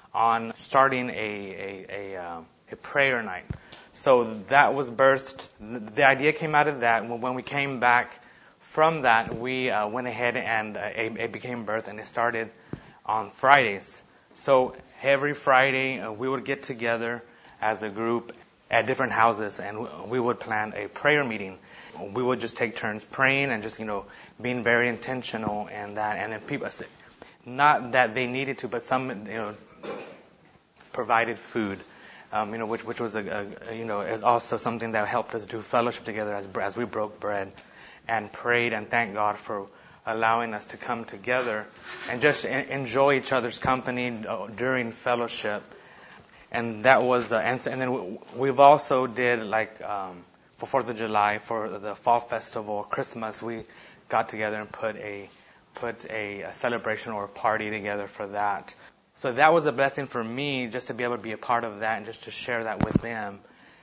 Speaker 17: on starting a a a, uh, a prayer night. So that was birthed. The idea came out of that. When we came back from that, we uh, went ahead and uh, it, it became birthed, and it started on Fridays. So every Friday uh, we would get together as a group at different houses, and we would plan a prayer meeting. We would just take turns praying and just, you know, being very intentional and that. And then people, not that they needed to, but some, you know, provided food, um, you know, which which was a, a you know is also something that helped us do fellowship together as as we broke bread and prayed and thanked God for allowing us to come together and just enjoy each other's company during fellowship. And that was, uh, and, and then we've also did like um, for Fourth of July, for the Fall Festival, Christmas, we got together and put a put a, a celebration or a party together for that. So that was a blessing for me, just to be able to be a part of that and just to share that with them.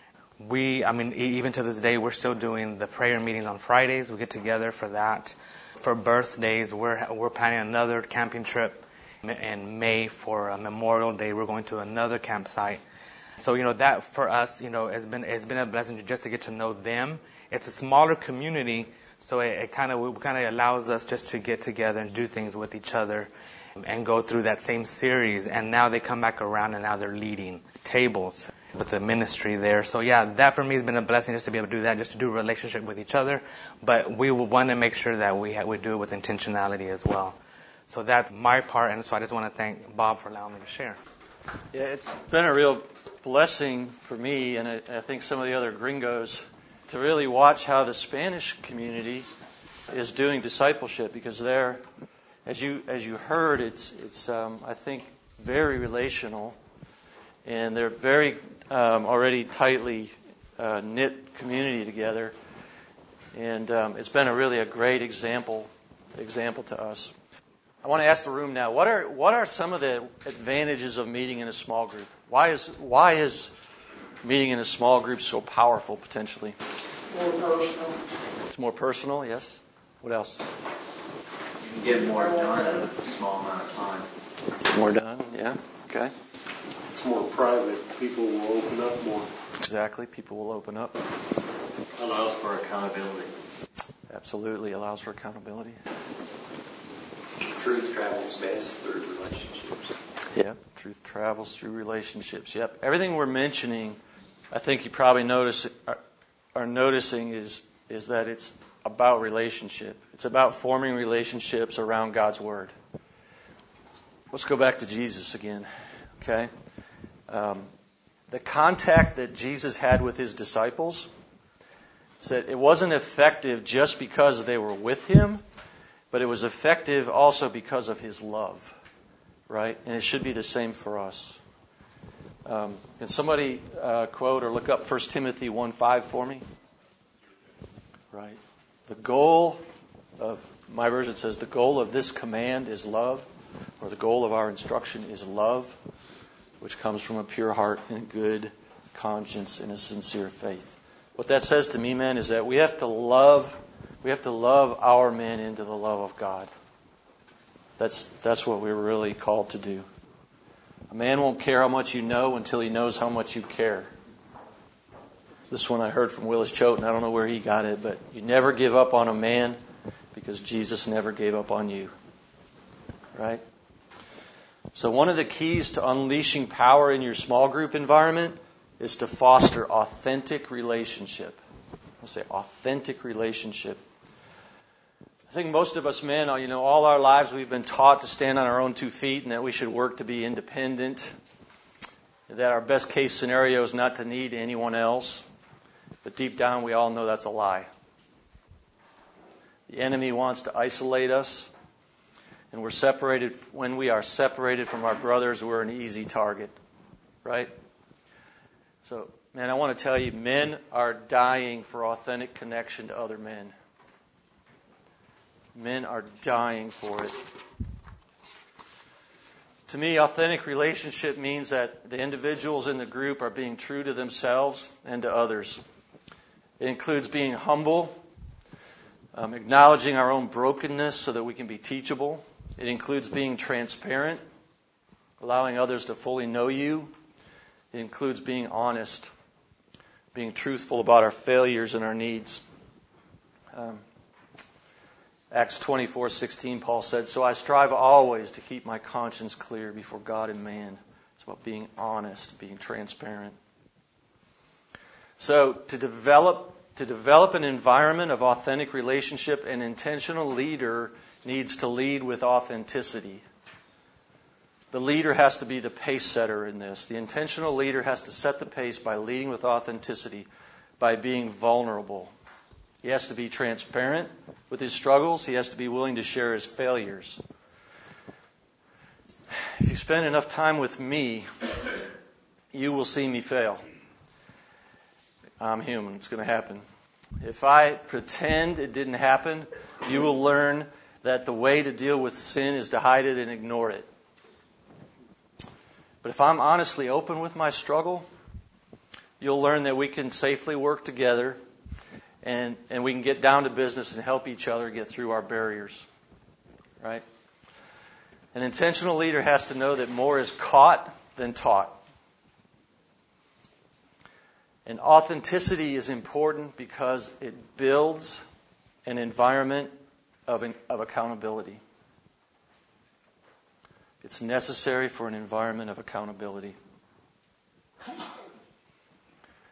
Speaker 17: We, I mean, even to this day, we're still doing the prayer meetings on Fridays. We get together for that. For birthdays, we're we're planning another camping trip in May for a Memorial Day. We're going to another campsite. So, you know, that for us, you know, has been has been a blessing just to get to know them. It's a smaller community, so it, it kind of kind of allows us just to get together and do things with each other and go through that same series. And now they come back around, and now they're leading tables. But the ministry there. So yeah, that for me has been a blessing, just to be able to do that, just to do a relationship with each other. But we will want to make sure that we ha- we do it with intentionality as well. So that's my part, and so I just want to thank Bob for allowing me to share.
Speaker 1: Yeah, it's been a real blessing for me, and I, I think some of the other gringos, to really watch how the Spanish community is doing discipleship, because they're, as you as you heard, it's it's um, I think very relational, and they're very um, already tightly uh, knit community together, and um, it's been a really a great example example to us. I want to ask the room now, what are what are some of the advantages of meeting in a small group? Why is why is meeting in a small group so powerful potentially?
Speaker 14: More personal.
Speaker 1: It's more personal, yes. What else?
Speaker 13: You can get more done in a small amount of time.
Speaker 1: More done, yeah. Okay.
Speaker 6: It's more private. People will open up more.
Speaker 1: Exactly. People will open up.
Speaker 10: Allows for accountability.
Speaker 1: Absolutely allows for accountability.
Speaker 10: Truth travels best through relationships.
Speaker 1: Yep. Truth travels through relationships. Yep. Everything we're mentioning, I think you probably notice are, are noticing is is that it's about relationship. It's about forming relationships around God's Word. Let's go back to Jesus again. Okay. Um, the contact that Jesus had with his disciples said it wasn't effective just because they were with him, but it was effective also because of his love, right? And it should be the same for us. Um, can somebody uh, quote or look up First Timothy one five for me? Right. The goal of, my version says, the goal of this command is love, or the goal of our instruction is love, which comes from a pure heart and a good conscience and a sincere faith. What that says to me, men, is that we have to love We have to love our men into the love of God. That's that's what we're really called to do. A man won't care how much you know until he knows how much you care. This one I heard from Willis Choate, I don't know where he got it, but you never give up on a man because Jesus never gave up on you. Right? So one of the keys to unleashing power in your small group environment is to foster authentic relationship. I'll say authentic relationship. I think most of us men, you know, all our lives we've been taught to stand on our own two feet and that we should work to be independent, that our best case scenario is not to need anyone else. But deep down we all know that's a lie. The enemy wants to isolate us, and we're separated. When we are separated from our brothers, we're an easy target, right? So, man, I want to tell you, men are dying for authentic connection to other men. Men are dying for it. To me, authentic relationship means that the individuals in the group are being true to themselves and to others. It includes being humble, um, acknowledging our own brokenness so that we can be teachable. It includes being transparent, allowing others to fully know you. It includes being honest, being truthful about our failures and our needs. Um, Acts twenty-four sixteen, Paul said, "So I strive always to keep my conscience clear before God and man." It's about being honest, being transparent. So to develop to develop an environment of authentic relationship, an intentional leader needs to lead with authenticity. The leader has to be the pace setter in this. The intentional leader has to set the pace by leading with authenticity, by being vulnerable. He has to be transparent with his struggles. He has to be willing to share his failures. If you spend enough time with me, you will see me fail. I'm human. It's going to happen. If I pretend it didn't happen, you will learn that the way to deal with sin is to hide it and ignore it. But if I'm honestly open with my struggle, you'll learn that we can safely work together and, and we can get down to business and help each other get through our barriers. Right? An intentional leader has to know that more is caught than taught. And authenticity is important because it builds an environment of, of accountability. It's necessary for an environment of accountability.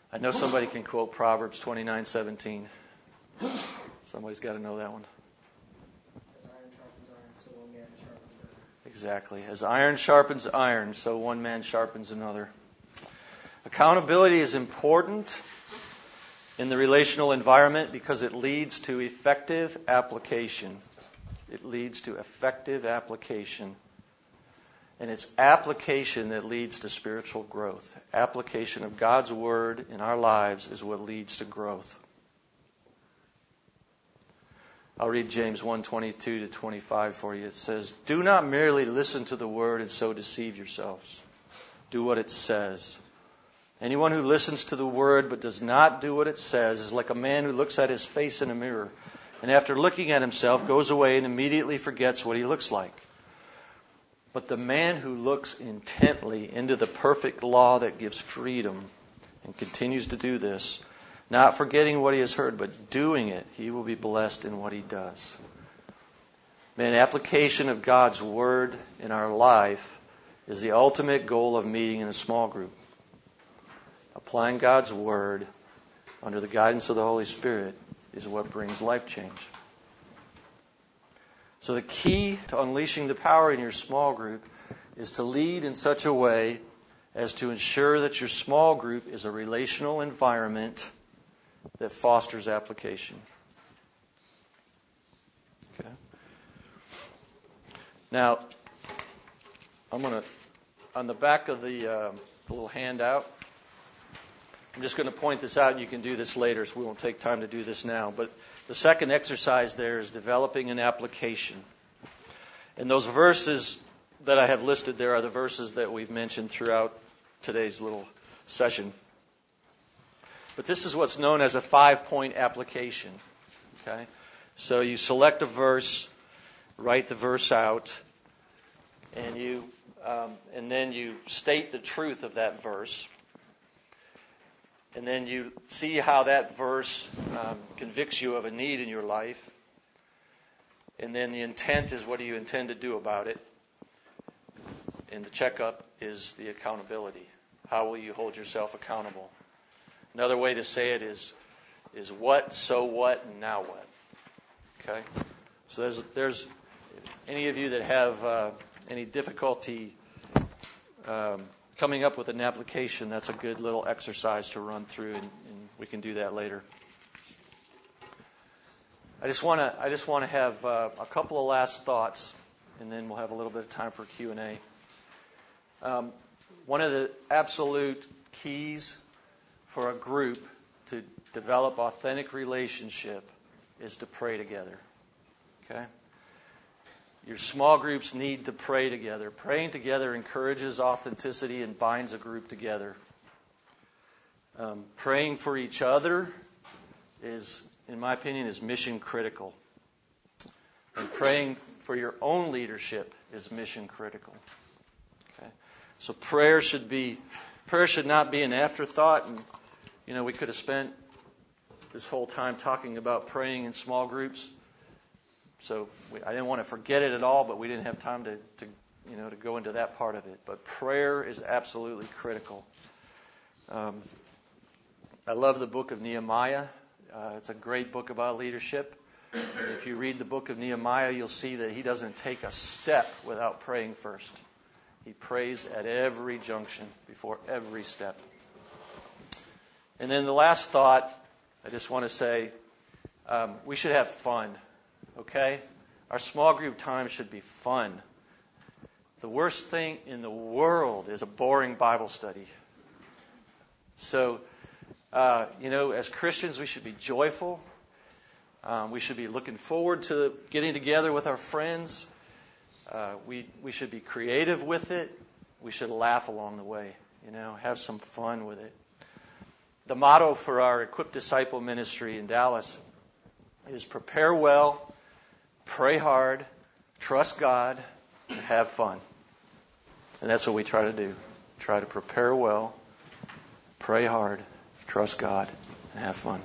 Speaker 1: I know somebody can quote Proverbs twenty-nine seventeen. Somebody's got to know that one. Exactly. As iron sharpens iron, so one man sharpens another. Accountability is important in the relational environment because it leads to effective application. It leads to effective application. And it's application that leads to spiritual growth. Application of God's Word in our lives is what leads to growth. I'll read James one twenty-two to twenty-five for you. It says, "Do not merely listen to the Word and so deceive yourselves. Do what it says. Anyone who listens to the Word but does not do what it says is like a man who looks at his face in a mirror, and after looking at himself goes away and immediately forgets what he looks like. But the man who looks intently into the perfect law that gives freedom and continues to do this, not forgetting what he has heard, but doing it, he will be blessed in what he does." Man, application of God's Word in our life is the ultimate goal of meeting in a small group. Applying God's Word under the guidance of the Holy Spirit is what brings life change. So the key to unleashing the power in your small group is to lead in such a way as to ensure that your small group is a relational environment that fosters application. Okay. Now, I'm going to, on the back of the, uh, the little handout, I'm just going to point this out, and you can do this later, so we won't take time to do this now. But the second exercise there is developing an application. And those verses that I have listed there are the verses that we've mentioned throughout today's little session. But this is what's known as a five-point application. Okay? So you select a verse, write the verse out, and you um, and then you state the truth of that verse. And then you see how that verse um, convicts you of a need in your life. And then the intent is, what do you intend to do about it? And the checkup is the accountability. How will you hold yourself accountable? Another way to say it is, is what, so what, and now what. Okay? So there's, there's any of you that have uh, any difficulty um, coming up with an application, that's a good little exercise to run through, and, and we can do that later. I just want to I just want to have uh, a couple of last thoughts, and then we'll have a little bit of time for Q and A. Um, one of the absolute keys for a group to develop authentic relationship is to pray together. Okay? Your small groups need to pray together. Praying together encourages authenticity and binds a group together. Um, praying for each other is, in my opinion, is mission critical. And praying for your own leadership is mission critical. Okay? So prayer should be, prayer should not be an afterthought. And, you know, we could have spent this whole time talking about praying in small groups. So we, I didn't want to forget it at all, but we didn't have time to, to, you know, to go into that part of it. But prayer is absolutely critical. Um, I love the book of Nehemiah. Uh, it's a great book about leadership. And if you read the book of Nehemiah, you'll see that he doesn't take a step without praying first. He prays at every junction, before every step. And then the last thought, I just want to say, um, we should have fun. Okay? Our small group time should be fun. The worst thing in the world is a boring Bible study. So, uh, you know, as Christians, we should be joyful. Um, we should be looking forward to getting together with our friends. Uh, we we should be creative with it. We should laugh along the way. You know, have some fun with it. The motto for our Equip Disciple ministry in Dallas is prepare well, pray hard, trust God, and have fun. And that's what we try to do. Try to prepare well, pray hard, trust God, and have fun.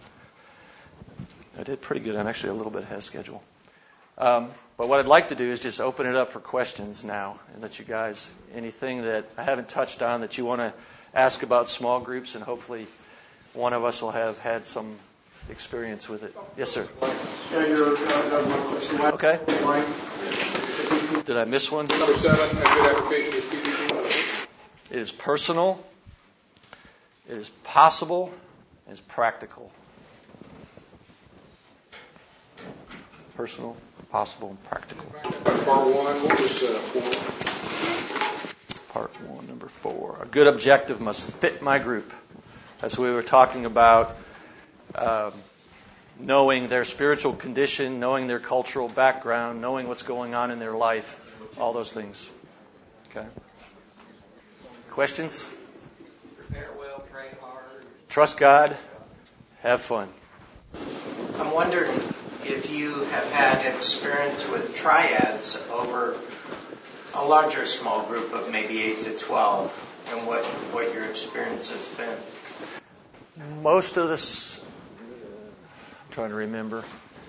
Speaker 1: I did pretty good. I'm actually a little bit ahead of schedule. Um, but what I'd like to do is just open it up for questions now and let you guys, anything that I haven't touched on that you want to ask about small groups, and hopefully one of us will have had some experience with it. Yes, sir.
Speaker 4: Yeah, you're, uh, one question.
Speaker 1: Okay. Did I miss one?
Speaker 15: Number seven, a good application is P P P.
Speaker 1: It is personal, it is possible, it is practical. Personal, possible, and practical.
Speaker 15: Part one, what was uh, four?
Speaker 1: Part one, number four. A good objective must fit my group. As we were talking about um, knowing their spiritual condition, knowing their cultural background, knowing what's going on in their life, all those things. Okay. Questions?
Speaker 5: Prepare well, pray hard.
Speaker 1: Trust God. Have fun.
Speaker 5: I'm wondering if you have had experience with triads over a larger small group of maybe eight to twelve, and what, what your experience has been.
Speaker 1: Most of this, I'm trying to remember.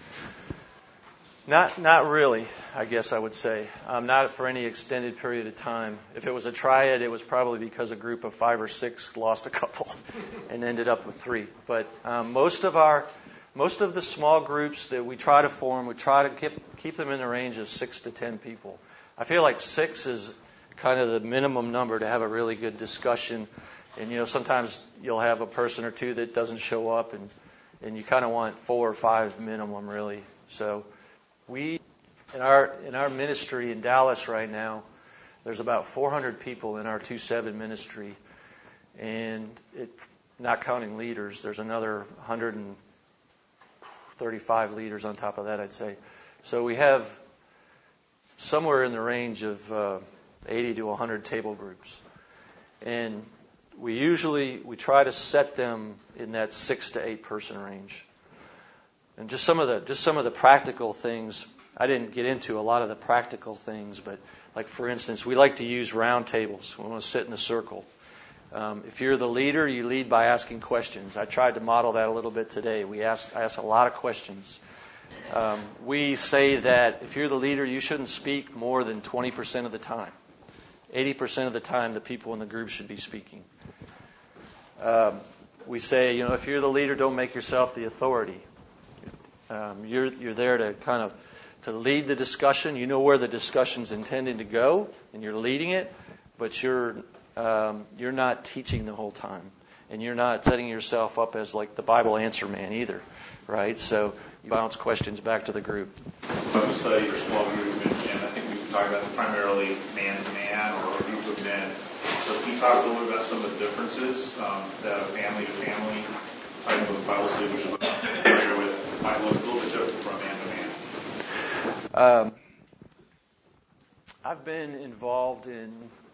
Speaker 1: Not not really, I guess I would say. Um, not for any extended period of time. If it was a triad, it was probably because a group of five or six lost a couple and ended up with three. But um, most of our, most of the small groups that we try to form, we try to keep keep them in the range of six to ten people. I feel like six is kind of the minimum number to have a really good discussion. And, you know, sometimes you'll have a person or two that doesn't show up, and, and you kind of want four or five minimum, really. So we, in our in our ministry in Dallas right now, there's about four hundred people in our two seven ministry, and it, not counting leaders, there's another one hundred thirty-five leaders on top of that, I'd say. So we have somewhere in the range of uh, eighty to one hundred table groups, and we usually we try to set them in that six to eight person range. And just some of the just some of the practical things, I didn't get into a lot of the practical things, but like for instance, we like to use round tables. We want to sit in a circle. Um, if you're the leader, you lead by asking questions. I tried to model that a little bit today. We ask I ask a lot of questions. Um, we say that if you're the leader, you shouldn't speak more than twenty percent of the time. eighty percent of the time, the people in the group should be speaking. Um, we say, you know, if you're the leader, don't make yourself the authority. Um, you're you're there to kind of to lead the discussion. You know where the discussion's intended to go, and you're leading it, but you're um, you're not teaching the whole time, and you're not setting yourself up as like the Bible answer man either, right? So you bounce questions back to the group.
Speaker 18: We study your small group, and, and I think we can talk about primarily man to man or a group of men. So can you talk a little bit about some of the differences um, that family to family, I know the Bible says we should familiar with, might look a little bit different from man to man.
Speaker 1: Um, I've been involved in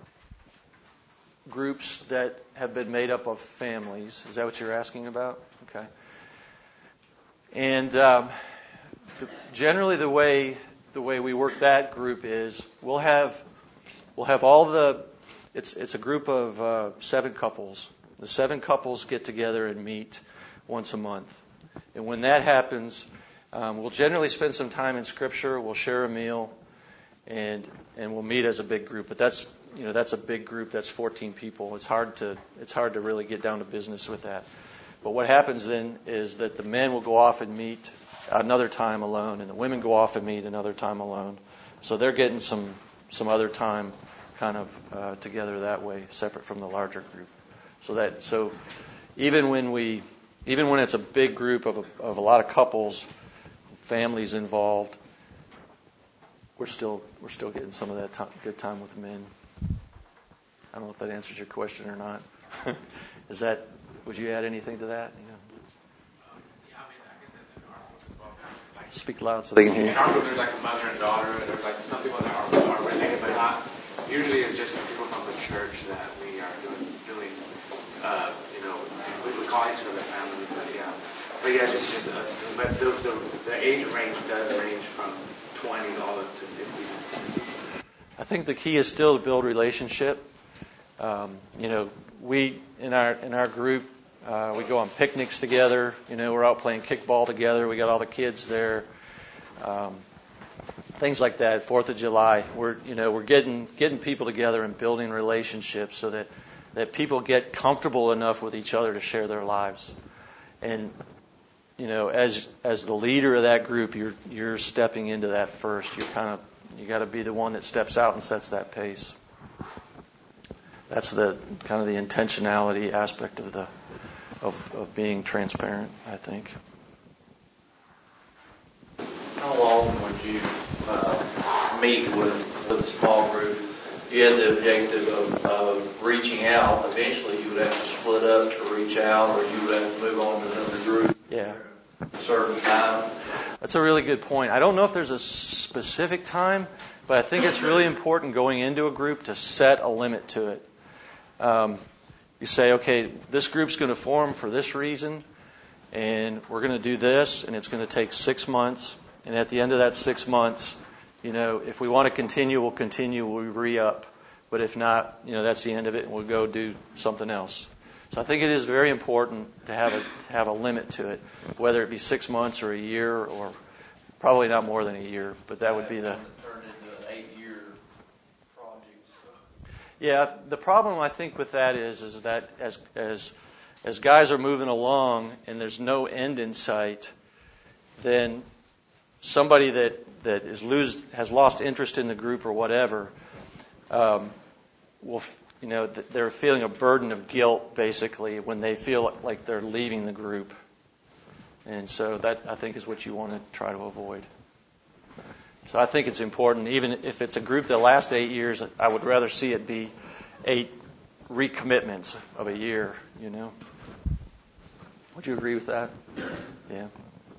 Speaker 1: groups that have been made up of families. Is that what you're asking about? Okay. And um, the, generally, the way the way we work that group is we'll have we'll have all the it's it's a group of uh, seven couples. The seven couples get together and meet once a month, and when that happens, um, we'll generally spend some time in Scripture. We'll share a meal, and and we'll meet as a big group. But that's you know that's a big group. That's fourteen people. It's hard to it's hard to really get down to business with that. But what happens then is that the men will go off and meet another time alone, and the women go off and meet another time alone. So they're getting some some other time kind of uh, together that way, separate from the larger group. So that so even when we even when it's a big group of a, of a lot of couples, families involved, we're still we're still getting some of that time, good time with the men. I don't know if that answers your question or not. Is that would you add anything to that? You know?
Speaker 19: Yeah, I mean, I guess in our group as well, there's like
Speaker 1: Speak loud so they can hear you.
Speaker 19: In our group, there's like a mother and daughter. There's like some people that are, are related, but not. Usually, it's just people from the church that we are doing, doing. Uh, you know, we, we call each other family, but yeah, but yeah, just just us. But the the, the age range does range from twenty all up to fifty.
Speaker 1: I think the key is still to build relationship. Um, you know, we in our in our group. Uh, we go on picnics together. You know, we're out playing kickball together. We got all the kids there. Um, things like that. Fourth of July. We're you know we're getting getting people together and building relationships so that that people get comfortable enough with each other to share their lives. And, you know, as as the leader of that group, you're you're stepping into that first. You're kind of you got to be the one that steps out and sets that pace. That's the kind of the intentionality aspect of the of of being transparent, I think.
Speaker 8: How long would you uh, meet with, with a small group? You had the objective of, of reaching out. Eventually, you would have to split up to reach out, or you would have to move on to another group.
Speaker 1: Yeah.
Speaker 8: At a certain time.
Speaker 1: That's a really good point. I don't know if there's a specific time, but I think it's really important going into a group to set a limit to it. Um, you say, okay, this group's going to form for this reason, and we're going to do this, and it's going to take six months. And at the end of that six months, you know, if we want to continue, we'll continue, we'll re-up. But if not, you know, that's the end of it, and we'll go do something else. So I think it is very important to have a to have a limit to it, whether it be six months or a year, or probably not more than a year. But that would be the
Speaker 8: turn into eight-year projects.
Speaker 1: Yeah, the problem I think with that is is that as as as guys are moving along and there's no end in sight, then somebody that, that is lose has lost interest in the group or whatever, um, will you know they're feeling a burden of guilt basically when they feel like they're leaving the group, and so that I think is what you want to try to avoid. So I think it's important, even if it's a group that lasts eight years, I would rather see it be eight recommitments of a year. You know, would you agree with that? Yeah.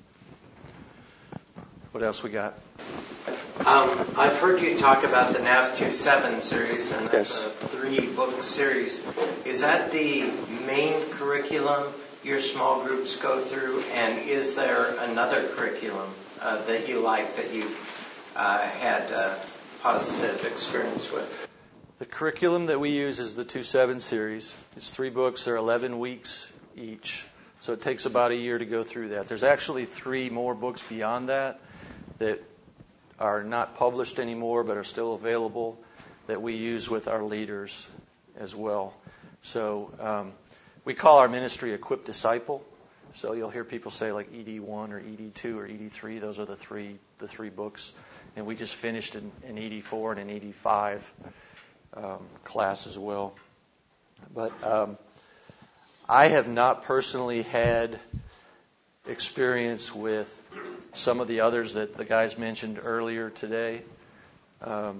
Speaker 1: What else we got?
Speaker 5: Um, I've heard you talk about the N A V twenty-seven series and
Speaker 1: yes.
Speaker 5: the three-book series. Is that the main curriculum your small groups go through, and is there another curriculum uh, that you like that you've uh, had uh, positive experience with?
Speaker 1: The curriculum that we use is the two seven series. It's three books. They're eleven weeks each. So it takes about a year to go through that. There's actually three more books beyond that that are not published anymore but are still available that we use with our leaders as well. So um, we call our ministry Equip Disciple. So you'll hear people say like E D one or E D two or E D three. Those are the three the three books. And we just finished an, an E D four and an E D five um, class as well. But um, I have not personally had experience with some of the others that the guys mentioned earlier today. Um,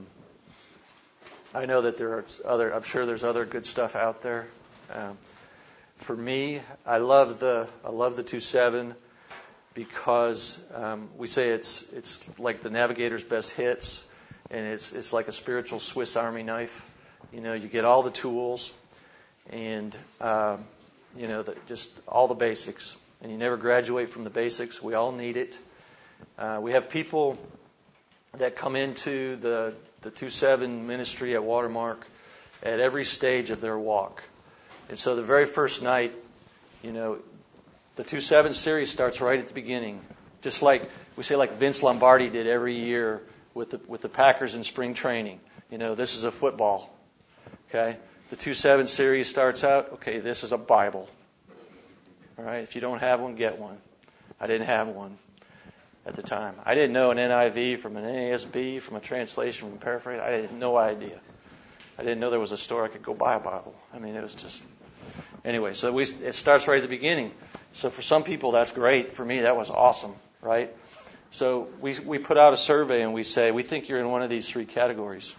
Speaker 1: I know that there are other, I'm sure there's other good stuff out there. Um, for me, I love the I love the two seven because um, we say it's it's like the Navigator's best hits, and it's it's like a spiritual Swiss Army knife. You know, you get all the tools, and um, you know, the, just all the basics, and you never graduate from the basics. We all need it. Uh, we have people that come into the the two seven ministry at Watermark at every stage of their walk. And so the very first night, you know, the two seven series starts right at the beginning. Just like we say, like Vince Lombardi did every year with the with the Packers in spring training. You know, this is a football. Okay? The two seven series starts out, okay, this is a Bible. All right? If you don't have one, get one. I didn't have one at the time. I didn't know an N I V from an N A S B, from a translation, from a paraphrase. I had no idea. I didn't know there was a store I could go buy a Bible. I mean, it was just... Anyway, so we, it starts right at the beginning. So for some people, that's great. For me, that was awesome, right? So we we put out a survey and we say, we think you're in one of these three categories.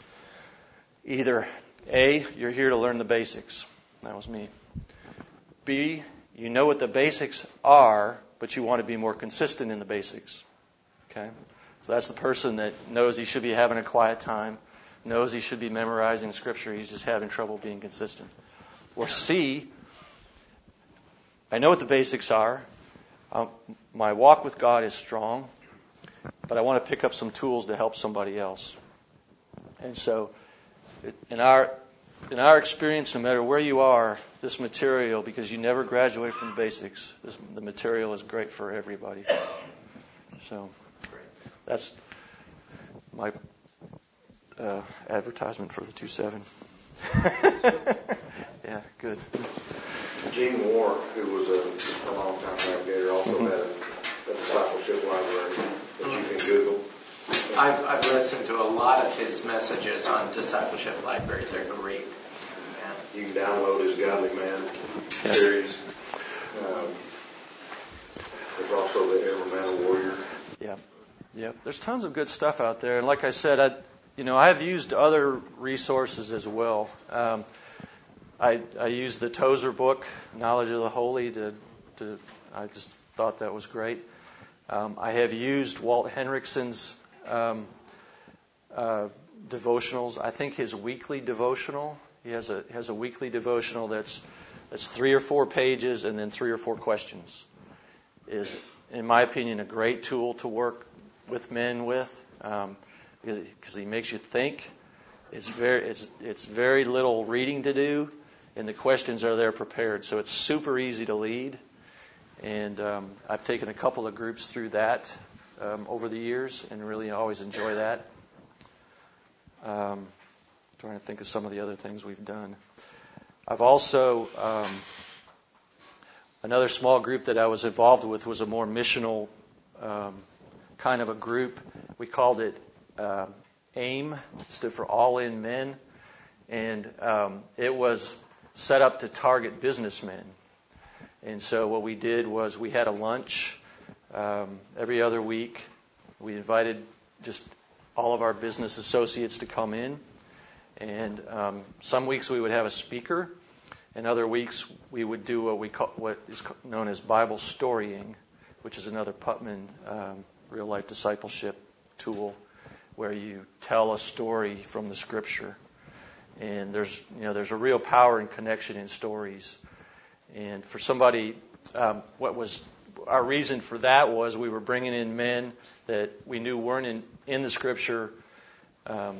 Speaker 1: Either A, you're here to learn the basics. That was me. B, you know what the basics are, but you want to be more consistent in the basics. Okay? So that's the person that knows he should be having a quiet time, knows he should be memorizing Scripture, he's just having trouble being consistent. Or C, I know what the basics are. Um, my walk with God is strong, but I want to pick up some tools to help somebody else. And so, in our in our experience, no matter where you are, this material, because you never graduate from the basics, this, the material is great for everybody. So, that's my uh, advertisement for the two seven. Yeah, good.
Speaker 7: Gene Moore, who was a, a long-time navigator, also
Speaker 1: Mm-hmm.
Speaker 7: had a, a discipleship library that you can Google.
Speaker 5: I've, I've listened to a lot of his messages on Discipleship Library. They're great. Yeah.
Speaker 7: You can download his Godly Man series. Um, there's also the Ever Man Warrior.
Speaker 1: Yeah, yeah. There's tons of good stuff out there, and like I said, I, you know, I've used other resources as well. Um, I, I used the Tozer book, Knowledge of the Holy, to, to I just thought that was great. Um, I have used Walt Henrikson's um, uh, devotionals. I think his weekly devotional. He has a has a weekly devotional that's that's three or four pages and then three or four questions. Is, in my opinion, a great tool to work with men with, um, because, because he makes you think. It's very it's it's very little reading to do, and the questions are there prepared, so it's super easy to lead. And um, I've taken a couple of groups through that um, over the years, and really always enjoy that. Um, trying to think of some of the other things we've done. I've also um, another small group that I was involved with was a more missional um, kind of a group. We called it uh, AIM, stood for All In Men, and um, it was set up to target businessmen. And so what we did was we had a lunch um, every other week. We invited just all of our business associates to come in. And um, some weeks we would have a speaker, and other weeks we would do what we call, what is known as Bible storying, which is another Putman um, real life discipleship tool, where you tell a story from the Scripture. And there's you know there's a real power and connection in stories. And for somebody, um, what was our reason for that was we were bringing in men that we knew weren't in, in the Scripture um,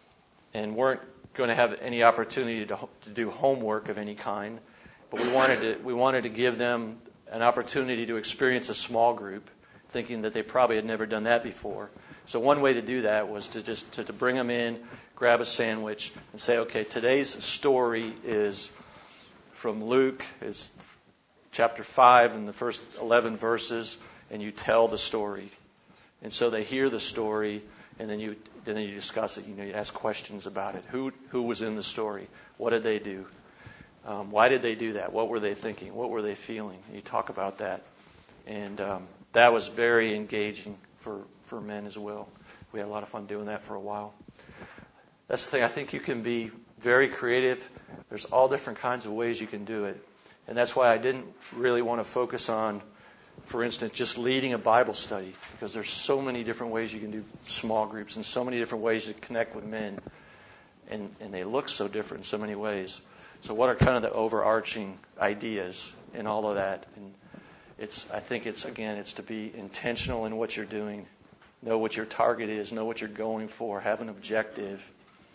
Speaker 1: and weren't going to have any opportunity to, to do homework of any kind. But we wanted to we wanted to give them an opportunity to experience a small group, thinking that they probably had never done that before. So one way to do that was to just to, to bring them in, grab a sandwich, and say, okay, today's story is from Luke, it's chapter five and the first eleven verses, and you tell the story. And so they hear the story, and then you then you discuss it. You know, you ask questions about it. Who who was in the story? What did they do? Um, why did they do that? What were they thinking? What were they feeling? And you talk about that, and um, that was very engaging for for men as well. We had a lot of fun doing that for a while. That's the thing. I think you can be very creative. There's all different kinds of ways you can do it. And that's why I didn't really want to focus on, for instance, just leading a Bible study, because there's so many different ways you can do small groups and so many different ways to connect with men. And, and they look so different in so many ways. So what are kind of the overarching ideas in all of that? And it's, I think it's, again, it's to be intentional in what you're doing. Know what your target is. Know what you're going for. Have an objective.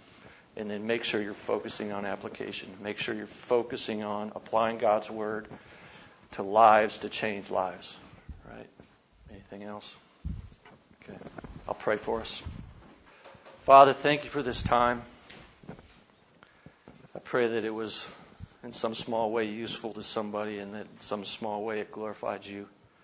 Speaker 1: And then make sure you're focusing on application. Make sure you're focusing on applying God's Word to lives to change lives. Right? Anything else? Okay. I'll pray for us. Father, thank you for this time. I pray that it was in some small way useful to somebody, and that in some small way it glorified you.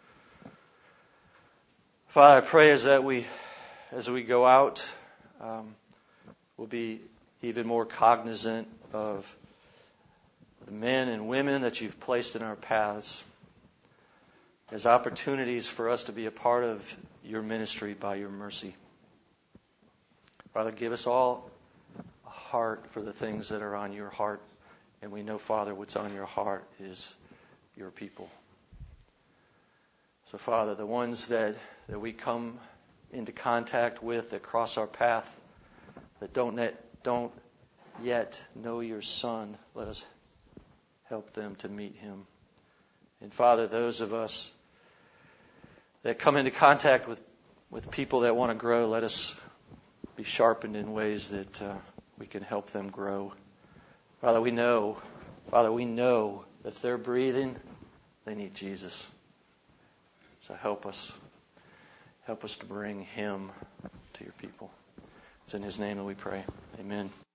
Speaker 1: Father, I pray as that we, as we go out, um, we'll be even more cognizant of the men and women that you've placed in our paths as opportunities for us to be a part of your ministry by your mercy. Father, give us all a heart for the things that are on your heart. And we know, Father, what's on your heart is your people. So, Father, the ones that, that we come into contact with, that cross our path, that don't net, don't yet know your Son, let us help them to meet him. And Father, those of us that come into contact with, with people that want to grow, let us be sharpened in ways that uh, we can help them grow. Father, we know, Father, we know that if they're breathing, they need Jesus. So help us. Help us to bring him to your people. It's in his name that we pray. Amen.